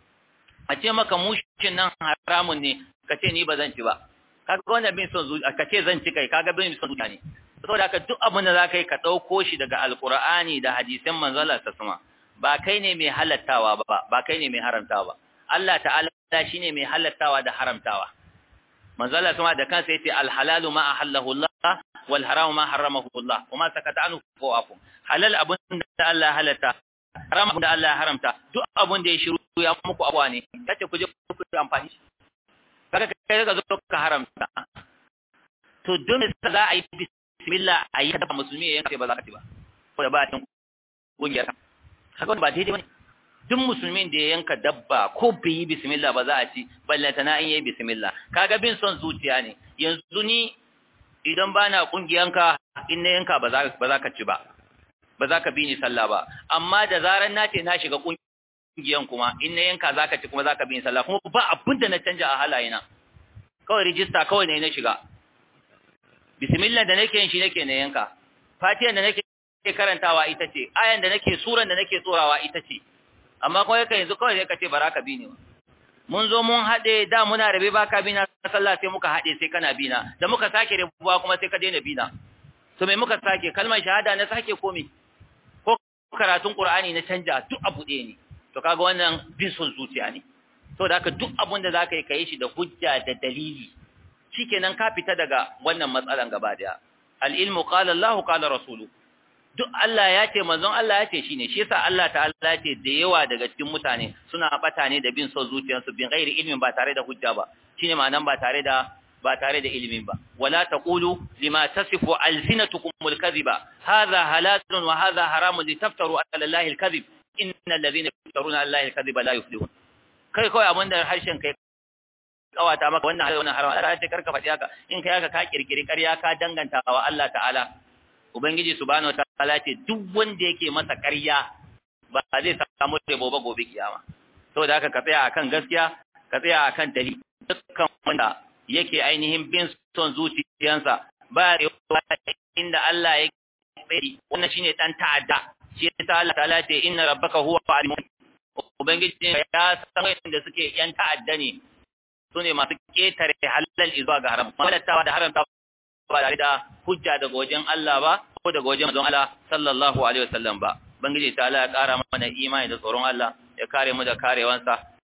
a ce maka mushin nan haramun ne ka ce ni bazan ci ba kaga wannan bin son zuciya ka ce zan ci kai kaga bin son zuciya ne saboda haka duk abin da zaka yi ka dauko shi daga alqur'ani da hadisan manzon Allah sallallahu alaihi wasallam ba kai ne mai halattawa ba ba kai ne mai haramtawa ba Allah ta'ala shine mai halattawa da haramtawa manzo Allah kuma da kansa yace al-halalu ma ahallahu Allah wal haramu ma haramahu Allah kuma sakata anhu fa'akum halal abun da Allah halatta haram abun da Allah haramta duk abun da ya shiru ya muku abuwa ne kace ku je ku amfani kaga kai ka zo ka haramta to don za a yi bismillah ayi da musulmi ya yanke ba za ka ci ba ko da ba tin kungiyar kaga ba daidai bane duk musulmin da ya yanka dabba ko bai yi bismillah ba za a ci ballanta na in yi bismillah kaga bin son zuciya ne yanzu ni idan bana kungiyanka in na yanka ba za ba za ka ci ba ba za ka bi ni sallah ba amma da zaran na ce na shiga kungiyan kuma in na yanka za ka ci kuma za ka bi ni sallah kuma ba abin da na canja a halayena kawai rijista kawai ne na shiga bismillah da nake yin shi nake na yanka fatihan da nake karantawa ita ce ayan da nake suran da nake tsorawa ita ce amma kawai kai yanzu kawai sai ka ce baraka bi ne mun zo mun hade da muna rabe baka bi na sallah sai muka hade sai kana bi na da muka sake rabuwa kuma sai ka daina bi na to me muka sake kalmar shahada na sake komai ko karatun qur'ani na canja duk abu ɗaya ne to kaga wannan bin son zuciya ne to da haka duk abun da zaka yi kai shi da hujja da dalili shikenan ka fita daga wannan matsalan gaba daya al ilmu qala Allah qala rasulu duk Allah ya ce manzon Allah ya ce shine shi yasa Allah ta'ala ya ce da yawa daga cikin mutane suna bata ne da bin son zuciyarsu bin ghairi ilmin ba tare da hujja ba shine ma'anan ba tare da ba tare da ilimin ba wala taqulu lima tasifu alsinatukum alkadhiba hadha halalun wa hadha haramun litaftaru ala allahi alkadhib innal ladhina yaftaruna ala allahi alkadhiba la yuflihun kai kai abinda harshen kai kawata maka wannan wannan haram Allah ya ce karka faɗi haka in kai haka ka kirkiri ƙarya ka danganta wa Allah ta'ala ubangiji subhanahu wataala ce duk wanda yake masa ƙarya ba zai samu rabo ba gobe kiyama saboda haka ka tsaya akan gaskiya ka tsaya akan dalili dukkan wanda yake ainihin bin son zuciyansa ba inda Allah ya tsari wannan shine dan ta'adda shi yasa Allah ta'ala ce inna rabbaka huwa alim ubangiji ya san inda suke yan ta'adda ne sune masu ketare halal izuwa ga haram malattawa da haramta ba da hujja daga wajen Allah ba ko daga wajen manzon Allah sallallahu alaihi wasallam ba ubangiji ta'ala ya kara mana imani da tsoron Allah ya kare mu da karewansa